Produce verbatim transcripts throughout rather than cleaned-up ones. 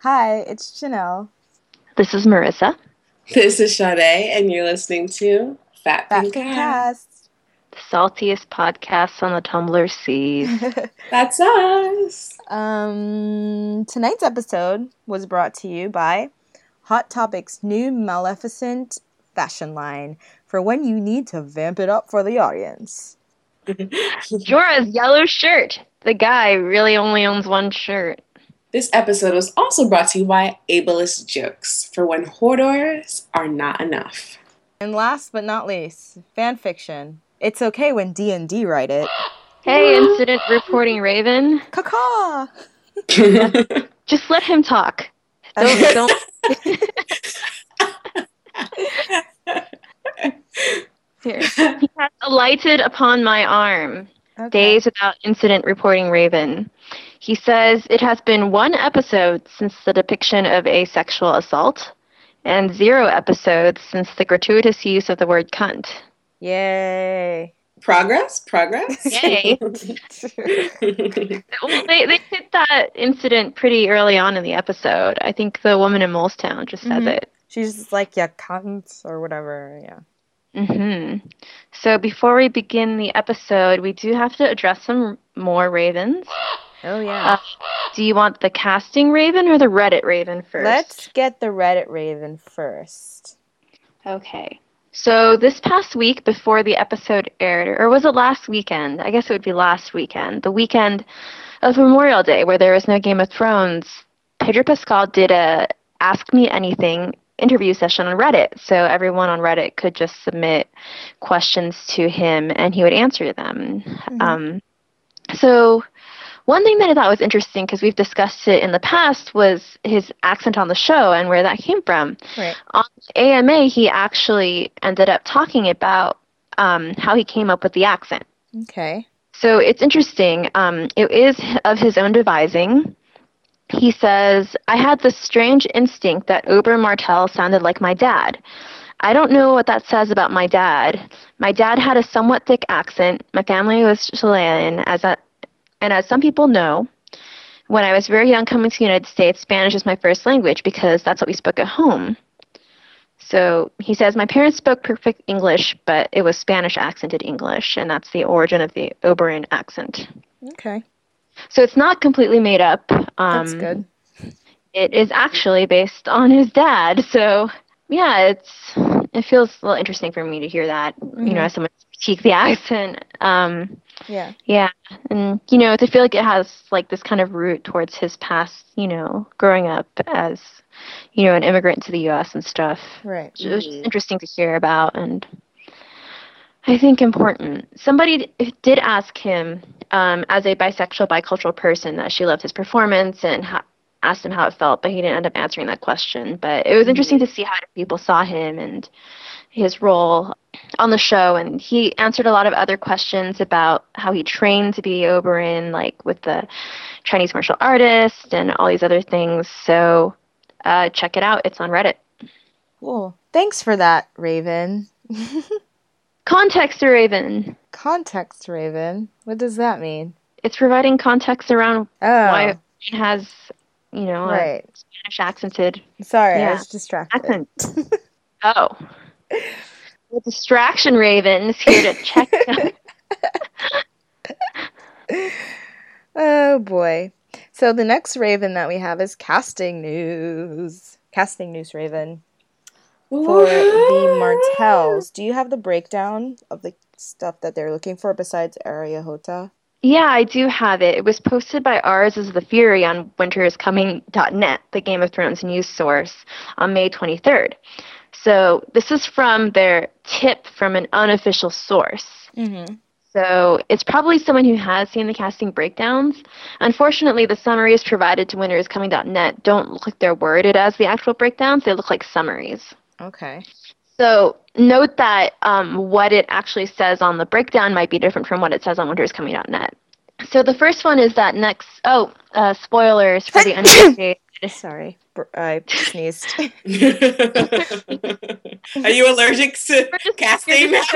Hi, it's Janelle. This is Marissa. This is Sade, and you're listening to Fat Fat Pink Pink Cast. Cast. The saltiest podcast on the Tumblr seas. That's us. Um, tonight's episode was brought to you by Hot Topic's new Maleficent fashion line for when you need to vamp it up for the audience. Jorah's yellow shirt. The guy really only owns one shirt. This episode was also brought to you by Ableist Jokes for when Hodors are not enough. And last but not least, fan fiction. It's okay when D and D write it. Hey, incident reporting Raven. Caw-caw! Just let him talk. Don't, don't. Here. He has alighted upon my arm. Okay. Days without incident reporting Raven. He says it has been one episode since the depiction of a sexual assault, and zero episodes since the gratuitous use of the word cunt. Yay. Progress? Progress? Yay. Well, they, they hit that incident pretty early on in the episode. I think the woman in Molestown just says Mhm. it. She's just like, yeah, cunt, or whatever, yeah. Mm-hmm. So before we begin the episode, we do have to address some more Ravens. Oh, yeah. Uh, do you want the casting Raven or the Reddit Raven first? Let's get the Reddit Raven first. Okay. So this past week before the episode aired, or was it last weekend? I guess it would be last weekend. The weekend of Memorial Day where there was no Game of Thrones. Pedro Pascal did a Ask Me Anything interview session on Reddit. So everyone on Reddit could just submit questions to him and he would answer them. Mm-hmm. Um, so one thing that I thought was interesting, because we've discussed it in the past, was his accent on the show and where that came from. Right. On A M A, he actually ended up talking about um, how he came up with the accent. Okay. So it's interesting. Um, it is of his own devising. He says, I had this strange instinct that Oberyn Martell sounded like my dad. I don't know what that says about my dad. My dad had a somewhat thick accent. My family was Chilean, as a And as some people know, when I was very young coming to the United States, Spanish is my first language because that's what we spoke at home. So he says, my parents spoke perfect English, but it was Spanish accented English, and that's the origin of the Oberyn accent. Okay. So it's not completely made up. Um, That's good. It is actually based on his dad. So, yeah, it's it feels a little interesting for me to hear that, Mm-hmm. you know, as someone critique the accent. Um Yeah. Yeah, and, you know, I feel like it has, like, this kind of root towards his past, you know, growing up as, you know, an immigrant to the U S and stuff. Right. It was just interesting to hear about, and I think important. Somebody d- did ask him, um, as a bisexual, bicultural person, that she loved his performance and ha- asked him how it felt, but he didn't end up answering that question. But it was interesting to see how people saw him and his role on the show, and he answered a lot of other questions about how he trained to be Oberyn, like with the Chinese martial artist and all these other things. So uh, check it out. It's on Reddit. Cool. Thanks for that, Raven. Context, Raven. Context, Raven. What does that mean? It's providing context around Oh. why it has, you know, Right. a Spanish accented Sorry, I Yeah. was distracted. accent. Oh. The distraction Raven is here to check out. Oh, boy. So the next Raven that we have is casting news. Casting news, Raven. For the Martells, do you have the breakdown of the stuff that they're looking for besides Arya Hota? Yeah, I do have it. It was posted by Ours is the Fury on winter is coming dot net, the Game of Thrones news source, on May twenty-third. So this is from their tip from an unofficial source. Mm-hmm. So it's probably someone who has seen the casting breakdowns. Unfortunately, the summaries provided to winter is coming dot net don't look like they're worded as the actual breakdowns. They look like summaries. Okay. So note that um, what it actually says on the breakdown might be different from what it says on winter is coming dot net. So the first one is that next... Oh, uh, spoilers for the uninitiated. Sorry, br- I sneezed. Are you allergic to casting now?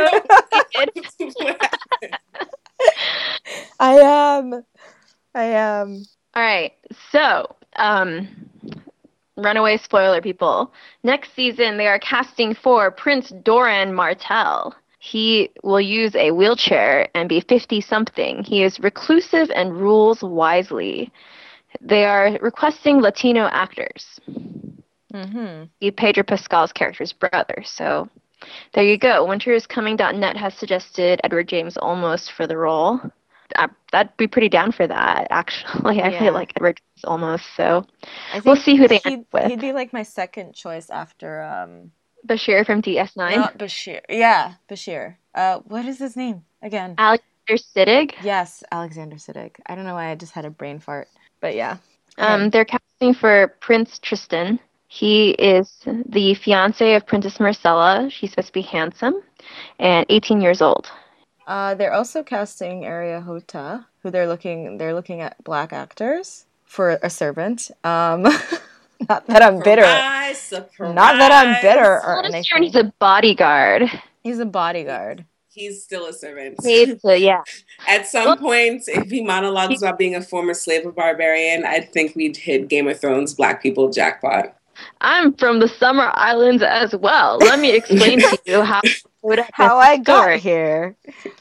I am. I am. All right. So, um, runaway spoiler, people. Next season, they are casting for Prince Doran Martell. He will use a wheelchair and be fifty-something. He is reclusive and rules wisely. They are requesting Latino actors. Mm-hmm. Be Pedro Pascal's character's brother. So there you go. Winter is Coming dot net has suggested Edward James Olmos for the role. I, that'd be pretty down for that, actually. I Yeah. really like Edward James Olmos, so I think we'll see who they he'd, end with. he'd be like my second choice after um Bashir from D S nine. not Bashir. Yeah, Bashir. Uh, what is his name again? Alexander Siddig. Yes, Alexander Siddig. I don't know why I just had a brain fart, but yeah. Um, Okay. they're casting for Prince Tristan. He is the fiance of Princess Marcella. She's supposed to be handsome and eighteen years old. Uh, they're also casting Aria Hota, who they're looking they're looking at black actors for a servant. Um, not that I'm bitter. Surprise, surprise. Not that I'm bitter or Well, this turn, anything. he's a bodyguard. He's a bodyguard. He's still a servant. Paid to, yeah. At some Well, point, if he monologues he- about being a former slave or barbarian, I think we'd hit Game of Thrones black people jackpot. I'm from the Summer Islands as well. Let me explain to you how would have How been I the got story. here.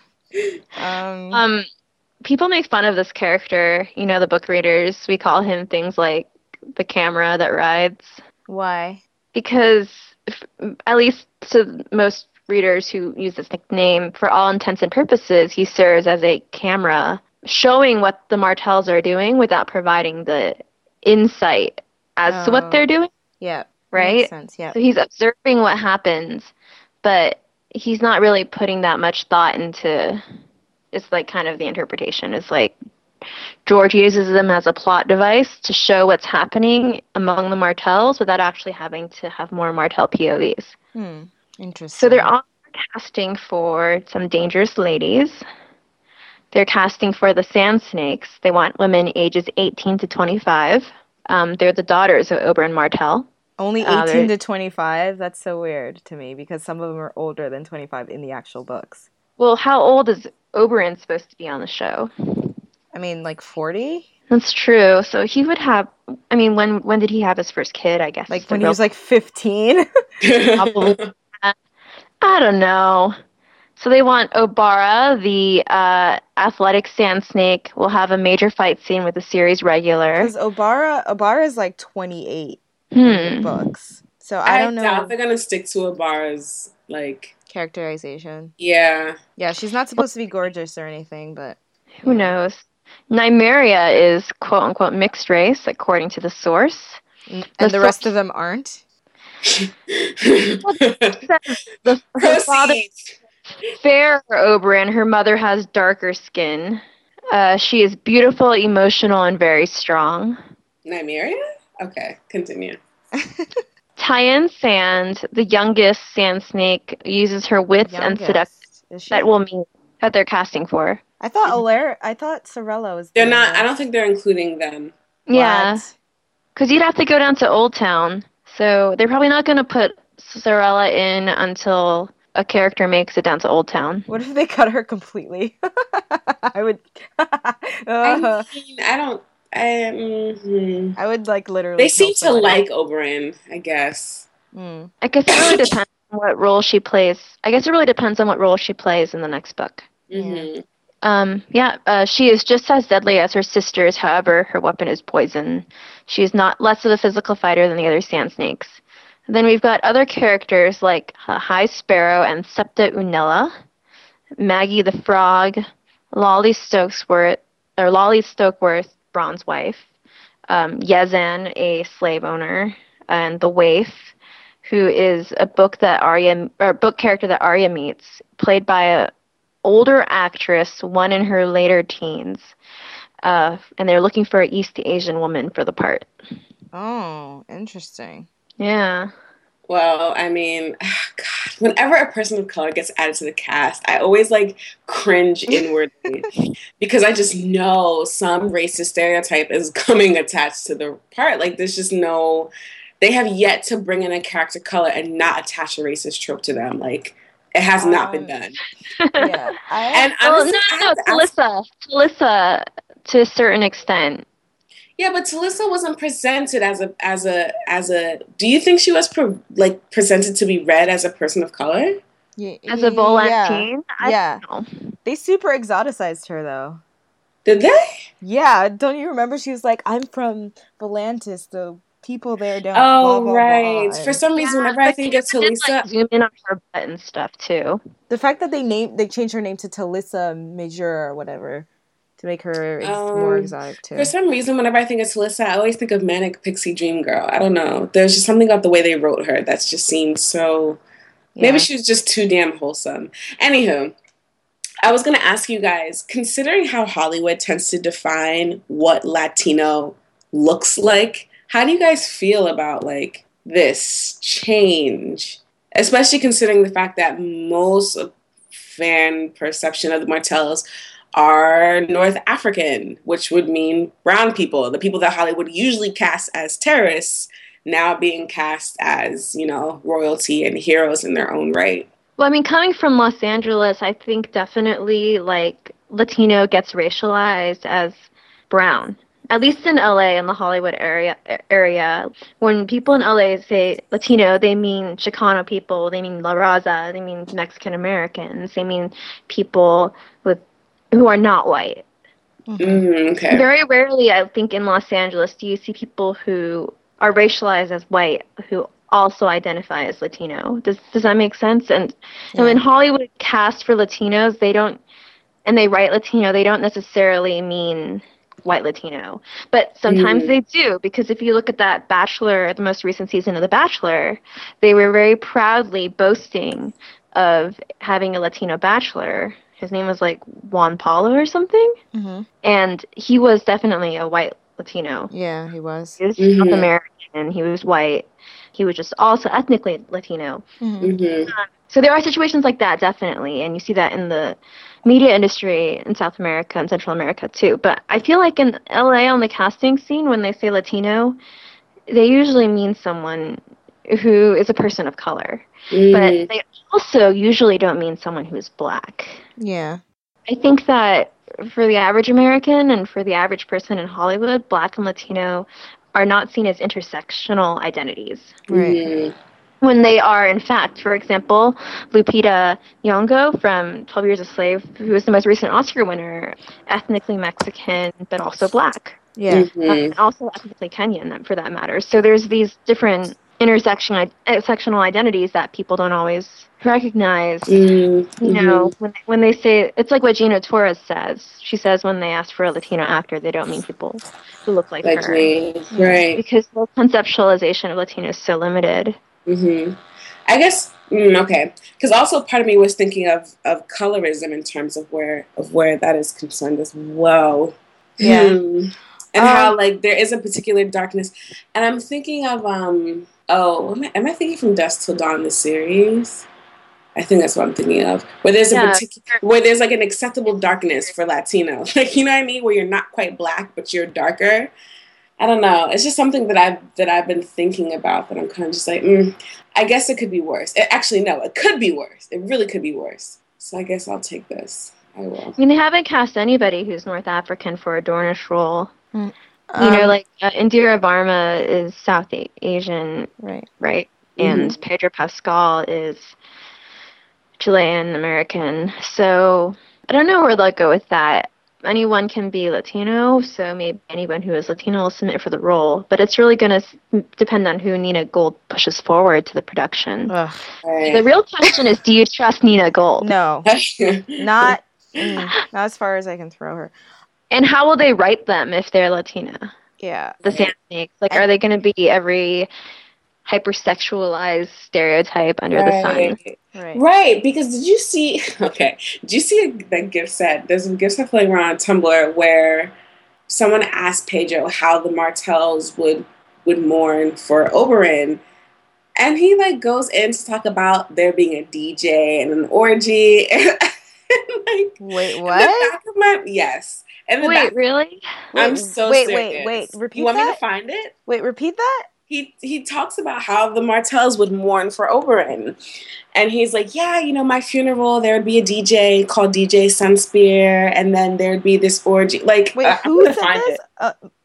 Um, Um, people make fun of this character. You know, the book readers. We call him things like the camera that rides. why? Because if, at least to most readers who use this nickname, for all intents and purposes, he serves as a camera showing what the Martells are doing without providing the insight as to Oh. what they're doing, Yeah. right? Makes sense. Yeah. So he's observing what happens, but he's not really putting that much thought into. It's like kind of the interpretation. It's like George uses them as a plot device to show what's happening among the Martells without actually having to have more Martell P O Vs. Hmm. Interesting. So they're all casting for some dangerous ladies. They're casting for the Sand Snakes. They want women ages eighteen to twenty-five. Um, they're the daughters of Oberyn Martell. Only Uh, eighteen they're- to twenty-five? That's so weird to me because some of them are older than twenty-five in the actual books. Well, how old is Oberyn supposed to be on the show? I mean, like forty? That's true. So he would have. I mean, when when did he have his first kid? I guess Like the when he real- was like fifteen? Probably. I don't know. So they want Obara, the uh, athletic sand snake, will have a major fight scene with the series regular. Because Obara, Obara is like twenty-eight in Hmm. the books. So I I, don't know doubt they're gonna stick to Abara's, like, characterization. yeah. Yeah, she's not supposed to be gorgeous or anything, but Who knows? Nymeria is quote unquote mixed race, according to the source. and The the rest source- of them aren't. The, her father Proceed. fair Oberyn. Her mother has darker skin. Uh, she is beautiful, emotional, and very strong. Nymeria? Okay, continue. Tyann Sand, the youngest sand snake, uses her wits and seduction Youngest. Is she? that will meet that they're casting for. I thought Alair. I thought Sorella was. They're the not, I youngest. don't think they're including them. Yeah, What? because you'd have to go down to Old Town, so they're probably not going to put Sorella in until a character makes it down to Old Town. What if they cut her completely? I would. I Uh, mean, I don't, I, mm, I would like literally. they seem kill to somebody. like Oberyn, I guess. Mm. I guess it really depends on what role she plays. I guess it really depends on what role she plays in the next book. Mm-hmm. Um, yeah, uh, she is just as deadly as her sisters. However, her weapon is poison. She is not less of a physical fighter than the other sand snakes. Then we've got other characters like uh, High Sparrow and Septa Unella, Maggie the Frog, Lolly Stokesworth, or Lolly Stokeworth, Bronze Wife, um, Yezan, a slave owner, and the Waif, who is a book that Arya or book character that Arya meets, played by a older actress, one in her later teens, uh, and they're looking for an East Asian woman for the part. Oh, interesting. Yeah. Well, I mean, God, whenever a person of color gets added to the cast, I always like cringe inwardly because I just know some racist stereotype is coming attached to the part. Like, there's just no, they have yet to bring in a character color and not attach a racist trope to them. Like, it has not been Um, done. Yeah, I. And Well, honestly, no, I no, have no, to ask- Talissa, Talissa, to a certain extent. Yeah, but Talissa wasn't presented as a as a as a. Do you think she was pre- like presented to be read as a person of color? Yeah, As a yeah, Volantine? I yeah. don't know. They super exoticized her though. Did they? Yeah, don't you remember? She was like, "I'm from Volantis. The people there don't blah Oh, blah blah." right. For And some Yeah, reason, whenever I but think they of did like Talisa, zoom in on her butt and stuff too. the fact that they named they changed her name to Talissa Major or whatever to make her ex- more um, exotic for too. some reason, whenever I think of Talisa, I always think of Manic Pixie Dream Girl. I don't know. There's just something about the way they wrote her that's just seemed so. Maybe Yeah. she was just too damn wholesome. Anywho, I was gonna ask you guys, considering how Hollywood tends to define what Latino looks like, how do you guys feel about like this change? Especially considering the fact that most of fan perception of the Martells are North African, which would mean brown people, the people that Hollywood usually casts as terrorists, now being cast as, you know, royalty and heroes in their own right. Well, I mean, coming from Los Angeles, I think definitely like Latino gets racialized as brown. At least in L A, in the Hollywood area, area, when people in L A say Latino, they mean Chicano people, they mean La Raza, they mean Mexican Americans, they mean people with who are not white. Mm-hmm. Mm, okay. Very rarely, I think, in Los Angeles, do you see people who are racialized as white who also identify as Latino. Does does that make sense? And, Yeah. and when Hollywood cast for Latinos, they don't, and they write Latino, they don't necessarily mean white Latino. But sometimes Mhm. they do, because if you look at that Bachelor, the most recent season of The Bachelor, they were very proudly boasting of having a Latino Bachelor. His name was like Juan Paulo or something. Mm-hmm. And he was definitely a white Latino. Yeah, he was. He was Mhm. South American. He was white. He was just also ethnically Latino. Mm-hmm. Mhm. So there are situations like that, definitely, and you see that in the media industry in South America and Central America too. But I feel like in L A on the casting scene, when they say Latino, they usually mean someone who is a person of color. Mhm. But they also usually don't mean someone who's black. Yeah. I think that for the average American and for the average person in Hollywood, black and Latino are not seen as intersectional identities. Right. Mhm. When they are, in fact, for example, Lupita Nyong'o from twelve Years a Slave, who was the most recent Oscar winner, ethnically Mexican, but also black. Yeah. Mhm. Uh, and also ethnically Kenyan, for that matter. So there's these different intersection intersectional identities that people don't always recognize. Mhm. You know, when when they say, it's like what Gina Torres says. She says when they ask for a Latino actor, they don't mean people who look like, Like her, me, Yeah. right? because the conceptualization of Latino is so limited. Mhm. I guess mm, okay, because also part of me was thinking of of colorism in terms of where of where that is concerned as well. Yeah. Hmm. And Um, how like there is a particular darkness, and I'm thinking of um oh am I, am I thinking from Dusk Till Dawn the series? I think that's what I'm thinking of. Where there's a Yeah. particular, where there's like an acceptable darkness for Latino, like you know what I mean, where you're not quite black but you're darker. I don't know. It's just something that I've that I've been thinking about. That I'm kind of just like, mm, I guess it could be worse. It, actually, no, it could be worse. It really could be worse. So I guess I'll take this. I will. I mean, they haven't cast anybody who's North African for a Dornish role. um, You know, like uh, Indira Varma is South A- Asian, right. right? And Pedro Pascal is Chilean American. So I don't know where they'll go with that. Anyone can be Latino, so maybe anyone who is Latino will submit for the role. But it's really going to depend on who Nina Gold pushes forward to the production. Ugh. Right. The real question is, do you trust Nina Gold? No, not mm, not as far as I can throw her. And how will they write them if they're Latina? Yeah. The Sand Snakes. Like, And- are they going to be every hypersexualized stereotype under the sun? Right. Right. Right, because did you see? Okay, did you see that gift set? There's a gift set playing around on Tumblr where someone asked Pedro how the Martells would would mourn for Oberyn, and he like goes in to talk about there being a D J and an orgy. And, like, Wait, in what? the back of my, yes. In the Wait, back, really? I'm Wait, so wait, serious. wait, wait. Repeat You want me that? to find it? Wait, repeat that? He he talks about how the Martells would mourn for Oberyn. And he's like, yeah, you know, my funeral, there would be a D J called D J Sunspear, and then there'd be this orgy. Like, Wait, uh, I'm who gonna said find this? it. Uh,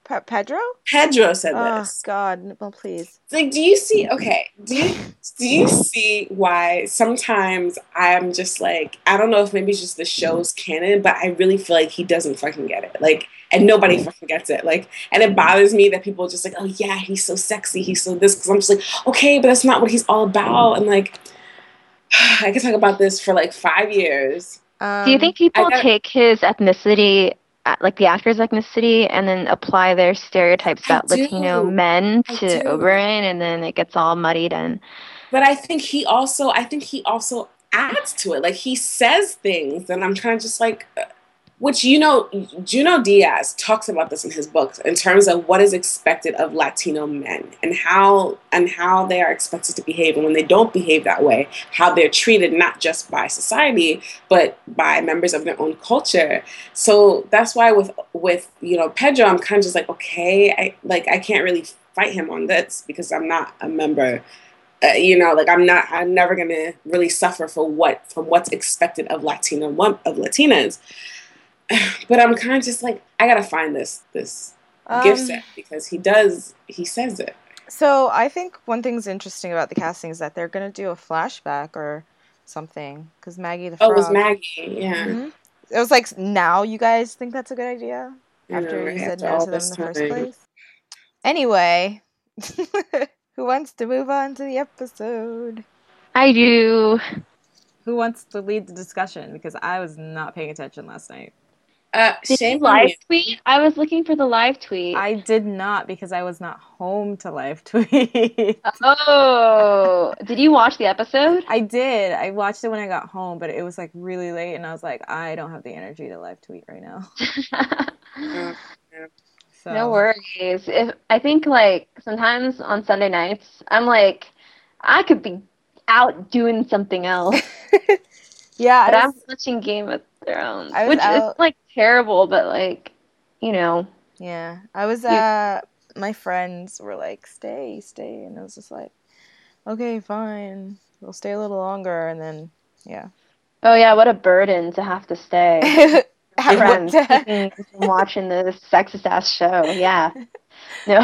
Pe- Pedro? Pedro said Oh, this. God. Well, please. It's like, do you see, okay, do you, do you see why sometimes I'm just like, I don't know if maybe it's just the show's canon, but I really feel like he doesn't fucking get it. Like, and nobody fucking gets it. Like, and it bothers me that people are just like, oh yeah, he's so sexy, he's so this, because I'm just like, okay, but that's not what he's all about. And like, I could talk about this for like five years. Um, Do you think people gotta, take his ethnicity, uh, like the actor's ethnicity, and then apply their stereotypes about I Latino do. men I to do. Oberyn, and then it gets all muddied? And But I think he also, I think he also adds to it. Like he says things, and I'm kind of just like, uh, which you know, Juno Diaz talks about this in his books in terms of what is expected of Latino men and how and how they are expected to behave, and when they don't behave that way, how they're treated not just by society but by members of their own culture. So that's why with with you know Pedro, I'm kind of just like, okay, I like I can't really fight him on this because I'm not a member. Uh, you know, like I'm not, I'm never gonna really suffer for what, from what's expected of Latino, of Latinas. But I'm kind of just like, I gotta find this, this um, gift set because he does, he says it. So I think one thing's interesting about the casting is that they're gonna do a flashback or something because Maggie the Frog. Oh, it was Maggie, yeah. Mm-hmm. It was like, now you guys think that's a good idea after know, you right? said After no all to them in this the first time. place. Anyway. Who wants to move on to the episode? I do. Who wants to lead the discussion? Because I was not paying attention last night. Uh, Did you shame on live you. tweet? I was looking for the live tweet. I did not because I was not home to live tweet. Oh, did you watch the episode? I did. I watched it when I got home, but it was like really late, and I was like, I don't have the energy to live tweet right now. Uh, So. No worries. If I think like sometimes on Sunday nights, I'm like, I could be out doing something else. Yeah, but I was, I'm watching Game of Thrones, I was which out, is like terrible, but like, you know. Yeah, I was. You, uh My friends were like, "Stay, stay," and I was just like, "Okay, fine, we'll stay a little longer," and then, yeah. Oh yeah, what a burden to have to stay. Friends keeping from watching this sexist ass show. Yeah. No.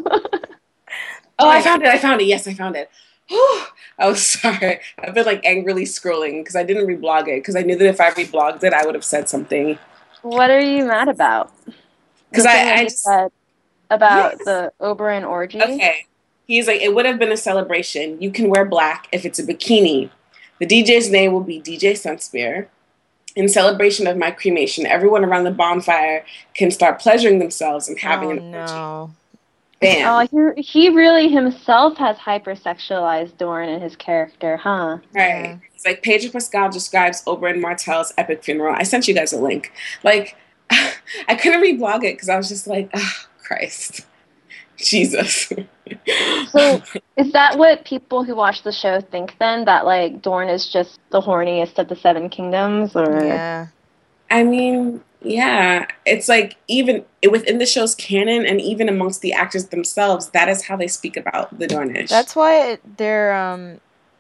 Oh, I found it. I found it. Yes, I found it. Oh, sorry. I've been like angrily scrolling because I didn't reblog it because I knew that if I reblogged it, I would have said something. What are you mad about? Because I, I just said about yes. the Oberyn orgy. Okay. He's like, it would have been a celebration. You can wear black if it's a bikini. The D J's name will be D J Sunspear. In celebration of my cremation, everyone around the bonfire can start pleasuring themselves and having oh, an no. orgy. Bam. Oh, he, he really himself has hypersexualized Dorne in his character, huh? Right. Yeah. It's like Pedro Pascal describes Oberyn Martell's epic funeral. I sent you guys a link. Like, I couldn't reblog it because I was just like, oh, Christ. Jesus. So, is that what people who watch the show think then? That, like, Dorne is just the horniest of the Seven Kingdoms? Or Yeah. I mean, yeah. It's like, even within the show's canon and even amongst the actors themselves, that is how they speak about the Dornish. That's why it, their, um...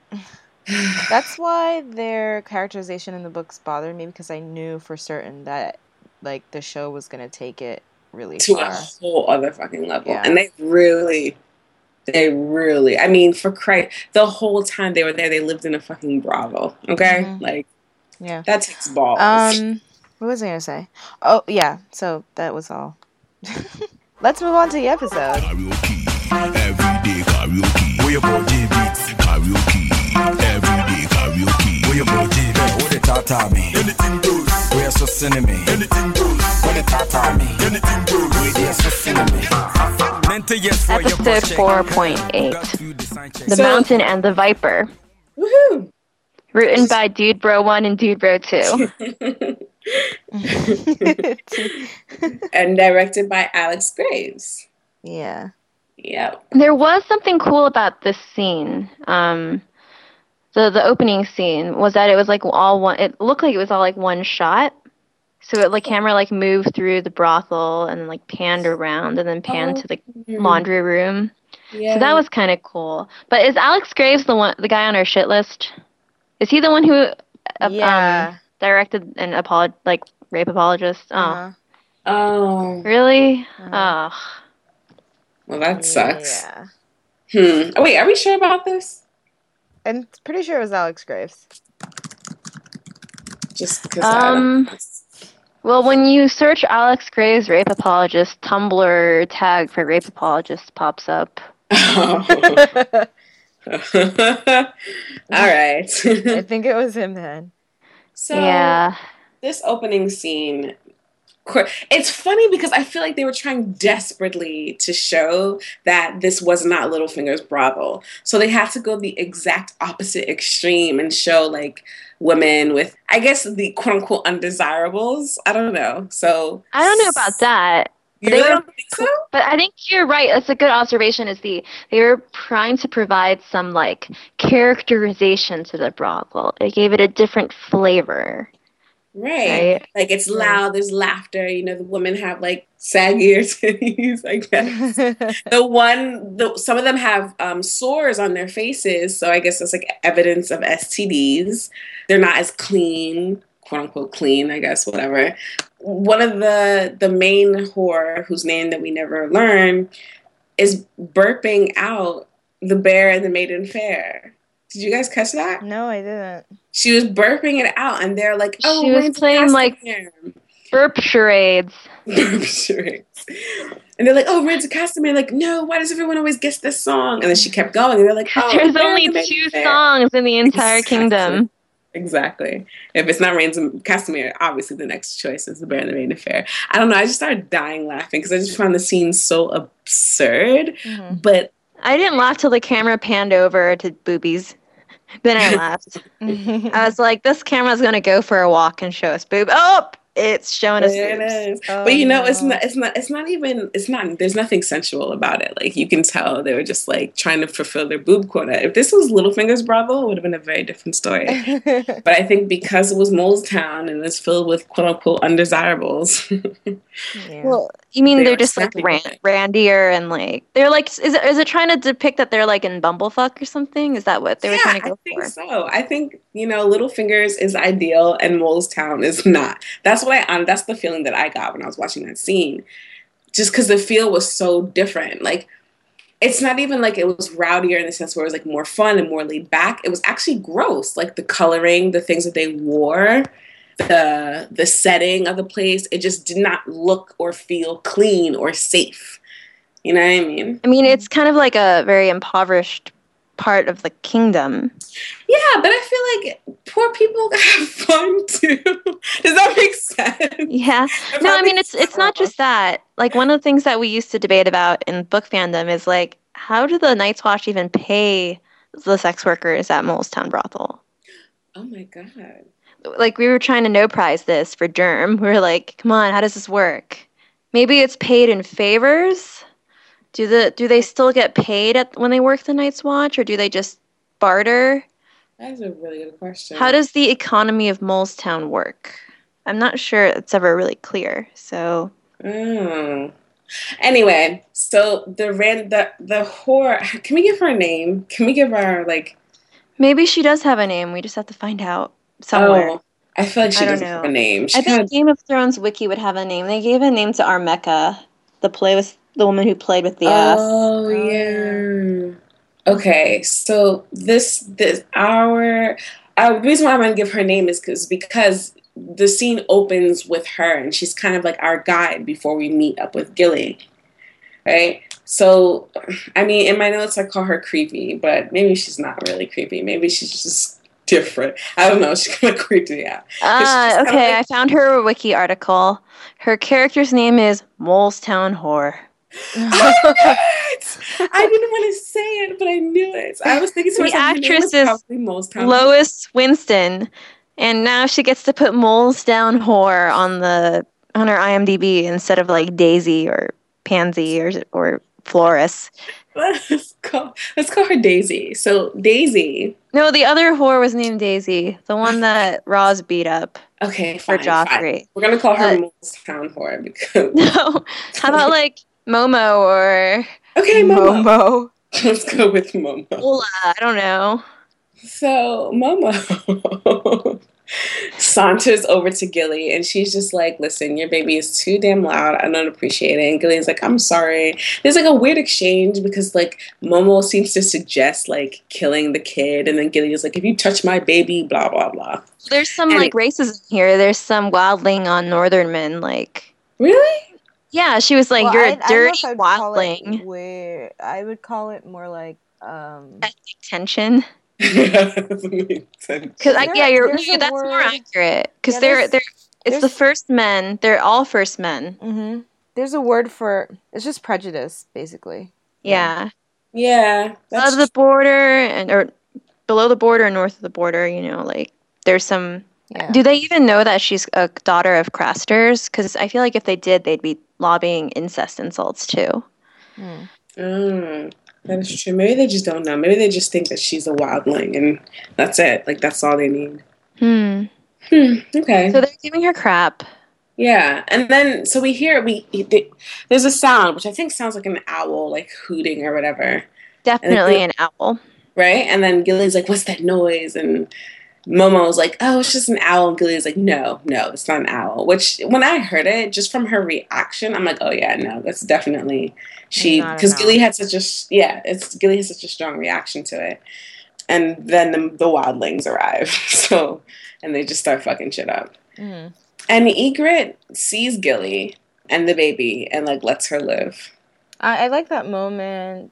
That's why their characterization in the books bothered me, because I knew for certain that, like, the show was going to take it really to far. a whole other fucking level. Yeah. And they really, they really, I mean, for Christ, the whole time they were there, they lived in a fucking brothel. Okay? Mhm. Like, Yeah. that takes balls. Um, what was I going to say? Oh, yeah. So, that was all. Let's move on to the episode. Karaoke, everyday karaoke. We about J beats, karaoke, everyday karaoke. We about J beats, what the tata me? Anything goes. We are so cinnamon. Anything goes. What the tata me? Anything goes. We are so cinnamon. Episode four point eight. The So- Mountain and the Viper. Woohoo! Written by Dude Bro one and Dude Bro two. And directed by Alex Graves. Yeah. Yep. There was something cool about this scene. Um, the the opening scene was that it was like all one. It looked like it was all like one shot. So it like camera like moved through the brothel and then like panned around and then panned Oh. to the laundry room. Yeah. So that was kind of cool. But is Alex Graves the one, the guy on our shit list? Is he the one who uh, Yeah. um, directed an apolog like rape apologist? Oh, Uh-huh. Oh. Really? Uh, Oh. Well, that sucks. Yeah. Hmm. Oh, wait, are we sure about this? I'm pretty sure it was Alex Graves. Just because Um, I don't. well, when you search Alex Graves rape apologist, Tumblr tag for rape apologist pops up. Oh. All right. I think it was him then. So, Yeah. this opening scene, it's funny because I feel like they were trying desperately to show that this was not Littlefinger's brothel. So they had to go the exact opposite extreme and show like women with, I guess, the quote unquote undesirables. I don't know. So I don't know about that. You They really were, don't think so? but I think you're right. That's a good observation. Is the they were trying to provide some like characterization to the brothel. It gave it a different flavor. Right. Right. Like it's loud, there's laughter, you know, the women have like saggier titties, I guess. the one the some of them have um, sores on their faces, so I guess that's like evidence of S T Ds. They're not as clean, quote unquote clean, I guess, whatever. One of the the main whore, whose name that we never learn, is burping out the Bear and the Maiden Fair. Did you guys catch that? No, I didn't. She was burping it out, and they're like, "Oh, she was playing like burp charades." Burp charades, and they're like, "Oh, Reds of Castamere." Like, no, why does everyone always guess this song? And then she kept going, and they're like, "Oh, there's only two songs in the entire exactly. kingdom." Exactly. If it's not Reigns of Castamere, obviously the next choice is The Bear and the Maiden Fair. I don't know. I just started dying laughing because I just found the scene so absurd. Mm-hmm. But I didn't laugh till the camera panned over to boobies. Then I laughed. I was like, this camera's going to go for a walk and show us boob. Oh, it's showing us it boobs. Is. Oh, but you know, no. it's not, it's not, it's not even, it's not, there's nothing sensual about it. Like you can tell they were just like trying to fulfill their boob quota. If this was Littlefinger's brothel, it would have been a very different story. But I think because it was Molestown and it's filled with quote unquote undesirables. Yeah. Well, you mean they they're just like ran- randier and like, they're like, is it, is it trying to depict that they're like in Bumblefuck or something? Is that what they were yeah, trying to go I think for? So. I think, you know, Littlefinger's is ideal and Molestown is not. That's what I, um, that's the feeling that I got when I was watching that scene. Just because the feel was so different. Like, it's not even like it was rowdier in the sense where it was like more fun and more laid back. It was actually gross. Like the coloring, the things that they wore, the the setting of the place, it just did not look or feel clean or safe. You know what I mean? I mean, it's kind of like a very impoverished part of the kingdom. Yeah, but I feel like poor people have fun too. Does that make sense? Yeah. No, I mean, it's it's not just that. Like, one of the things that we used to debate about in book fandom is like, how do the Night's Watch even pay the sex workers at Molestown Brothel? Oh my god. Like, we were trying to no prize this for Germ. We were like, come on, how does this work? Maybe it's paid in favors? Do the do they still get paid at when they work the Night's Watch, or do they just barter? That's a really good question. How does the economy of Molestown work? I'm not sure it's ever really clear. So. Oh. Anyway, so the ran the the whore. Can we give her a name? Can we give her like? Maybe she does have a name. We just have to find out somewhere. Oh, I feel like she I doesn't know. have a name. She I think kinda... Game of Thrones wiki would have a name. They gave a name to Armeka, the play with the woman who played with the ass. Oh yeah. Okay, so this this our uh, the reason why I'm gonna give her name is because because the scene opens with her and she's kind of like our guide before we meet up with Gilly, right? So, I mean, in my notes I call her creepy, but maybe she's not really creepy. Maybe she's just different. I don't know. She's kind of creepy out. Ah, uh, okay. Like... I found her wiki article. Her character's name is Molestown Whore. I knew it! I didn't want to say it, but I knew it. I was thinking to the myself, actress is Lois Winston, and now she gets to put Molestown Whore on the on her IMDb instead of like Daisy or Pansy or or Floris. Let's call let's call her Daisy. So Daisy. No, the other whore was named Daisy, the one that Roz beat up. Okay, for fine, Joffrey. Fine. We're gonna call her uh, Molestown Whore because no. How about like Momo or okay, Momo. Momo. Let's go with Momo. Ola, I don't know. So Momo. saunters over to Gilly, and she's just like, listen, your baby is too damn loud. I don't appreciate it. And Gilly's like, I'm sorry. There's like a weird exchange because like Momo seems to suggest like killing the kid, and then Gilly is like, if you touch my baby, blah, blah, blah. There's some And like racism here. There's some wildling on Northern men. Like, really? yeah, she was like, Well, you're I, a I don't know dirty if I'd call it wildling. where I would call it more like um Ethnic tension. Makes sense. Because There- yeah, you're, there's a that's more word- accurate. Because Yeah, they're there's- they're it's the there's- first men. They're all first men. hmm There's a word for it's just prejudice, basically. Yeah, Yeah, that's above the border and or below the border and north of the border. You know, like there's some. Yeah. Do they even know that she's a daughter of Crasters? Because I feel like if they did, they'd be lobbying incest insults too. Hmm. Mm, that is true. Maybe they just don't know. Maybe they just think that she's a wildling, and that's it. Like that's all they need. Hmm. Hmm. Okay. So they're giving her crap. Yeah, and then so we hear we they, there's a sound which I think sounds like an owl, like hooting or whatever, Definitely an owl. right? And then Gilly's like, "What's that noise?" And Momo's like, "Oh, it's just an owl." And Gilly's like, "No, no, it's not an owl." Which when I heard it, just from her reaction, I'm like, "Oh yeah, no, that's definitely she." Not an Because Gilly owl. had such a yeah, it's Gilly has such a strong reaction to it, and then the, the wildlings arrive, so and they just start fucking shit up. hmm And Ygritte sees Gilly and the baby and like lets her live. I, I like that moment.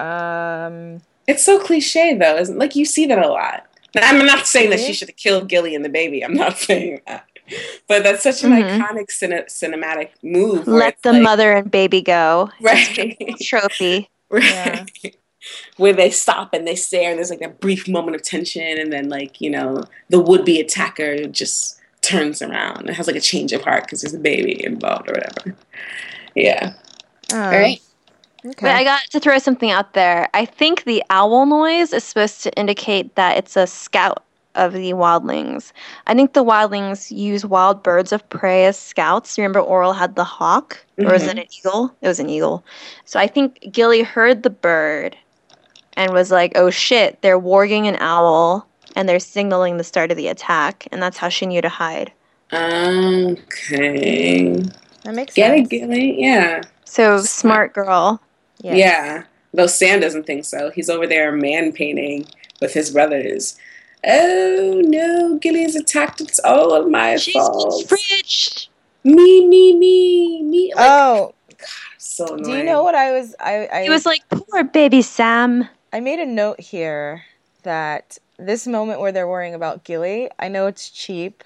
Um, It's so cliche though, isn't like you see that a lot. Now, I'm not saying that she Really? should have killed Gilly and the baby. I'm not saying that. But that's such an Mhm. iconic cine- cinematic move. Where Let it's the like, mother and baby go. right, Trophy. right. Yeah. Where they stop and they stare, and there's like a brief moment of tension, and then like you know the would-be attacker just turns around and has like a change of heart because there's a baby involved or whatever. Yeah. oh, All right. Okay. But I got to throw something out there. I think the owl noise is supposed to indicate that it's a scout of the wildlings. I think the wildlings use wild birds of prey as scouts. Remember Oral had the hawk? Or was Mhm. it an eagle? It was an eagle. So I think Gilly heard the bird and was like, oh shit, they're warging an owl and they're signaling the start of the attack. And that's how she knew to hide. Okay. that makes Get sense. it, Gilly? Yeah. So smart girl. Yes. Yeah. Though Sam doesn't think so. He's over there man painting with his brothers. Oh no, Gilly is attacked. It's all of my She's fault. rich. Me, me, me, me. Like, Oh, so annoying. do you know what I was? I I He was like, poor baby Sam. I made a note here that this moment where they're worrying about Gilly, I know it's cheap,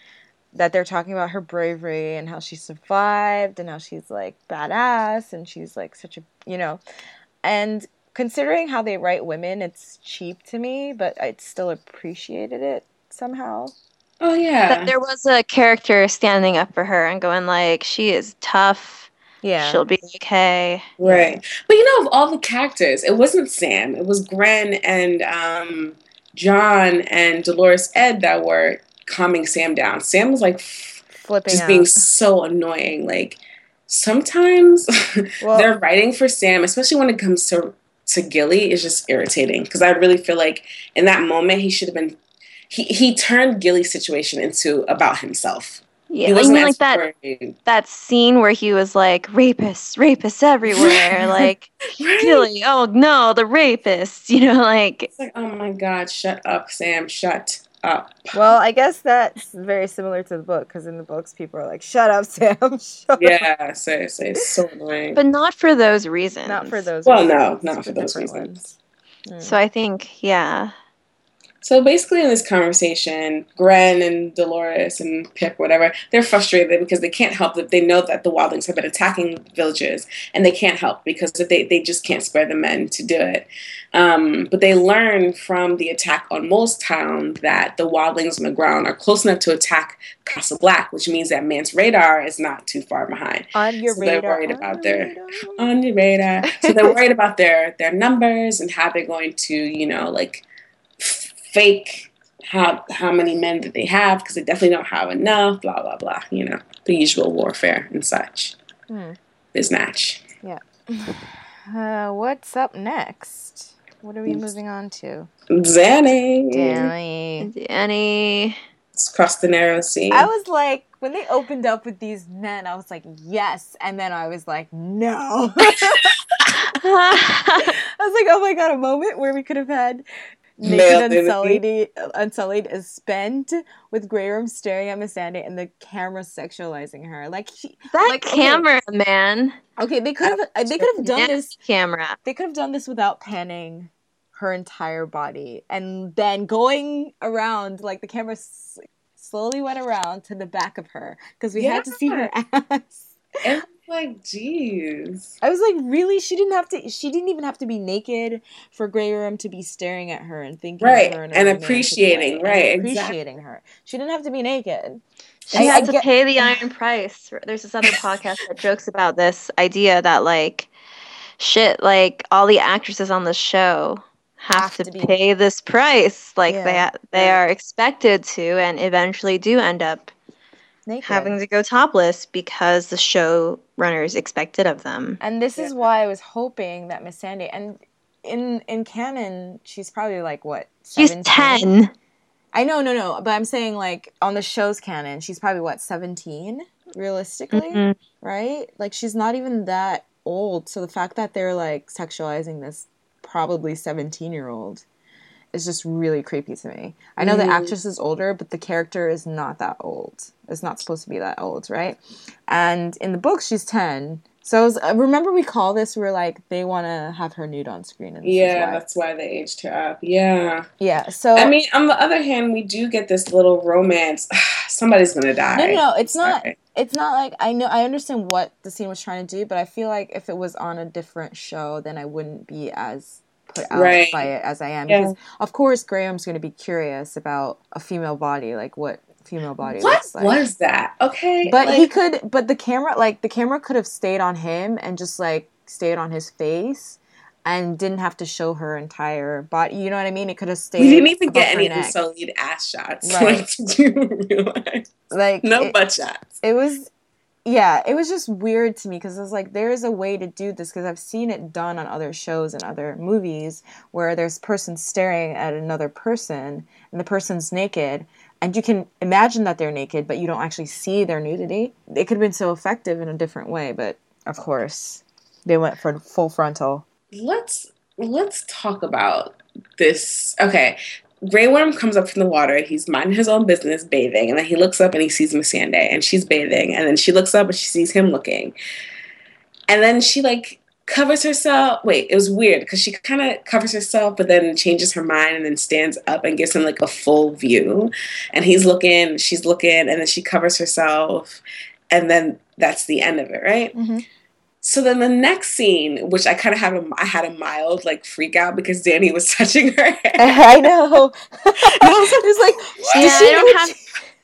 that they're talking about her bravery and how she survived and how she's like badass and she's like such a, you know, and considering how they write women, it's cheap to me, but I still appreciated it somehow. Oh yeah. That there was a character standing up for her and going like, she is tough. Yeah. She'll be okay. Right. But you know, of all the characters, it wasn't Sam. It was Gren and um, John and Dolores Ed that were calming Sam down. Sam was like f- Flipping just out. being so annoying. Like sometimes Well- their writing for Sam, especially when it comes to to Gilly, is just irritating. Because I really feel like in that moment he should have been. He he turned Gilly's situation into about himself. Yeah, He you wasn't mean as like that worried. that scene where he was like, rapists, rapists everywhere. Like, Right? Gilly, oh no, the rapists. You know, like, It's like, oh my God, shut up, Sam, shut up. Well, I guess that's very similar to the book because in the books people are like, "Shut up, Sam." Shut up. Yeah, seriously, it's so annoying. but not for those reasons. Not for those. Well, reasons, no, not for but those different reasons. ones. Mm. So I think, yeah. So basically, in this conversation, Gren and Dolores and Pip, whatever, they're frustrated because they can't help that they know that the wildlings have been attacking villages, and they can't help because they they just can't spare the men to do it. Um, but they learn from the attack on Mole's Town that the wildlings on the ground are close enough to attack Castle Black, which means that Mance Radar is not too far behind. On your So they're radar. worried on about your their- radar. On the radar. So they're worried about their their numbers and how they're going to, you know, like f- fake how how many men that they have because they definitely don't have enough. Blah blah blah. You know, the usual warfare and such. Hmm. Biznatch. Uh, what's up next? What are we moving on to? Zanny. Danny. Danny. across the narrow sea. I was like, when they opened up with these men, I was like, yes. And then I was like, no. I was like, oh my God, a moment where we could have had Naked Unsullied, Unsullied is spent with Grey Worm staring at Missandei and the camera sexualizing her. Like she, that like, camera, okay, man. Okay, they could have they could have done this camera. They could have done this without panning her entire body and then going around, like the camera s- slowly went around to the back of her because we yeah. had to see her ass. And like, geez. I was like, really? She didn't have to. She didn't even have to be naked for Grey Worm to be staring at her and thinking right. of her in a and appreciating, right? And appreciating exactly. her. She didn't have to be naked. She I, had I to get... pay the iron price. There's this other podcast that jokes about this idea that like, shit, like all the actresses on the show have, have to, to be... pay this price. Like yeah. they ha- they right. are expected to, and eventually do end up. Naked. Having to go topless because the showrunners expected of them. And this yeah. is why I was hoping that Missandei, and in in canon, she's probably like, what, seventeen? She's ten. I know, no, no, but I'm saying like on the show's canon, she's probably what, seventeen, realistically, mm-hmm. right? Like she's not even that old. So the fact that they're like sexualizing this probably seventeen-year-old is just really creepy to me. I know mm. the actress is older, but the character is not that old. It's not supposed to be that old, right? And in the book, she's ten. So I was, remember we call this, we were like, they want to have her nude on screen. And yeah, why. That's why they aged her up. Yeah. Yeah, so... I mean, on the other hand, we do get this little romance. Somebody's going to die. No, no, no, it's not... Sorry. It's not like... I know, I understand what the scene was trying to do, but I feel like if it was on a different show, then I wouldn't be as... put out right. by it as I am. Yeah. Because, of course, Graham's going to be curious about a female body, like what female body what looks like. What was that? Okay. But like... he could, but the camera, like, the camera could have stayed on him and just, like, stayed on his face and didn't have to show her entire body. You know what I mean? It could have stayed. We didn't even get any unsullied ass shots. Right. Like, did you realize? Like, no it, butt shots. It was... Yeah, it was just weird to me because I was like, there is a way to do this because I've seen it done on other shows and other movies where there's a person staring at another person and the person's naked and you can imagine that they're naked, but you don't actually see their nudity. It could have been so effective in a different way, but of course they went for full frontal. Let's let's talk about this. Okay. Grey Worm comes up from the water. He's minding his own business, bathing. And then he looks up and he sees Missandei. And she's bathing. And then she looks up and she sees him looking. And then she, like, covers herself. Wait, it was weird. Because she kind of covers herself, but then changes her mind and then stands up and gives him, like, a full view. And he's looking, she's looking, and then she covers herself. And then that's the end of it, right? Mm-hmm. So then the next scene, which I kind of had a, I had a mild like freak out because Dani was touching her hair. I know. It was like, yeah, I don't have,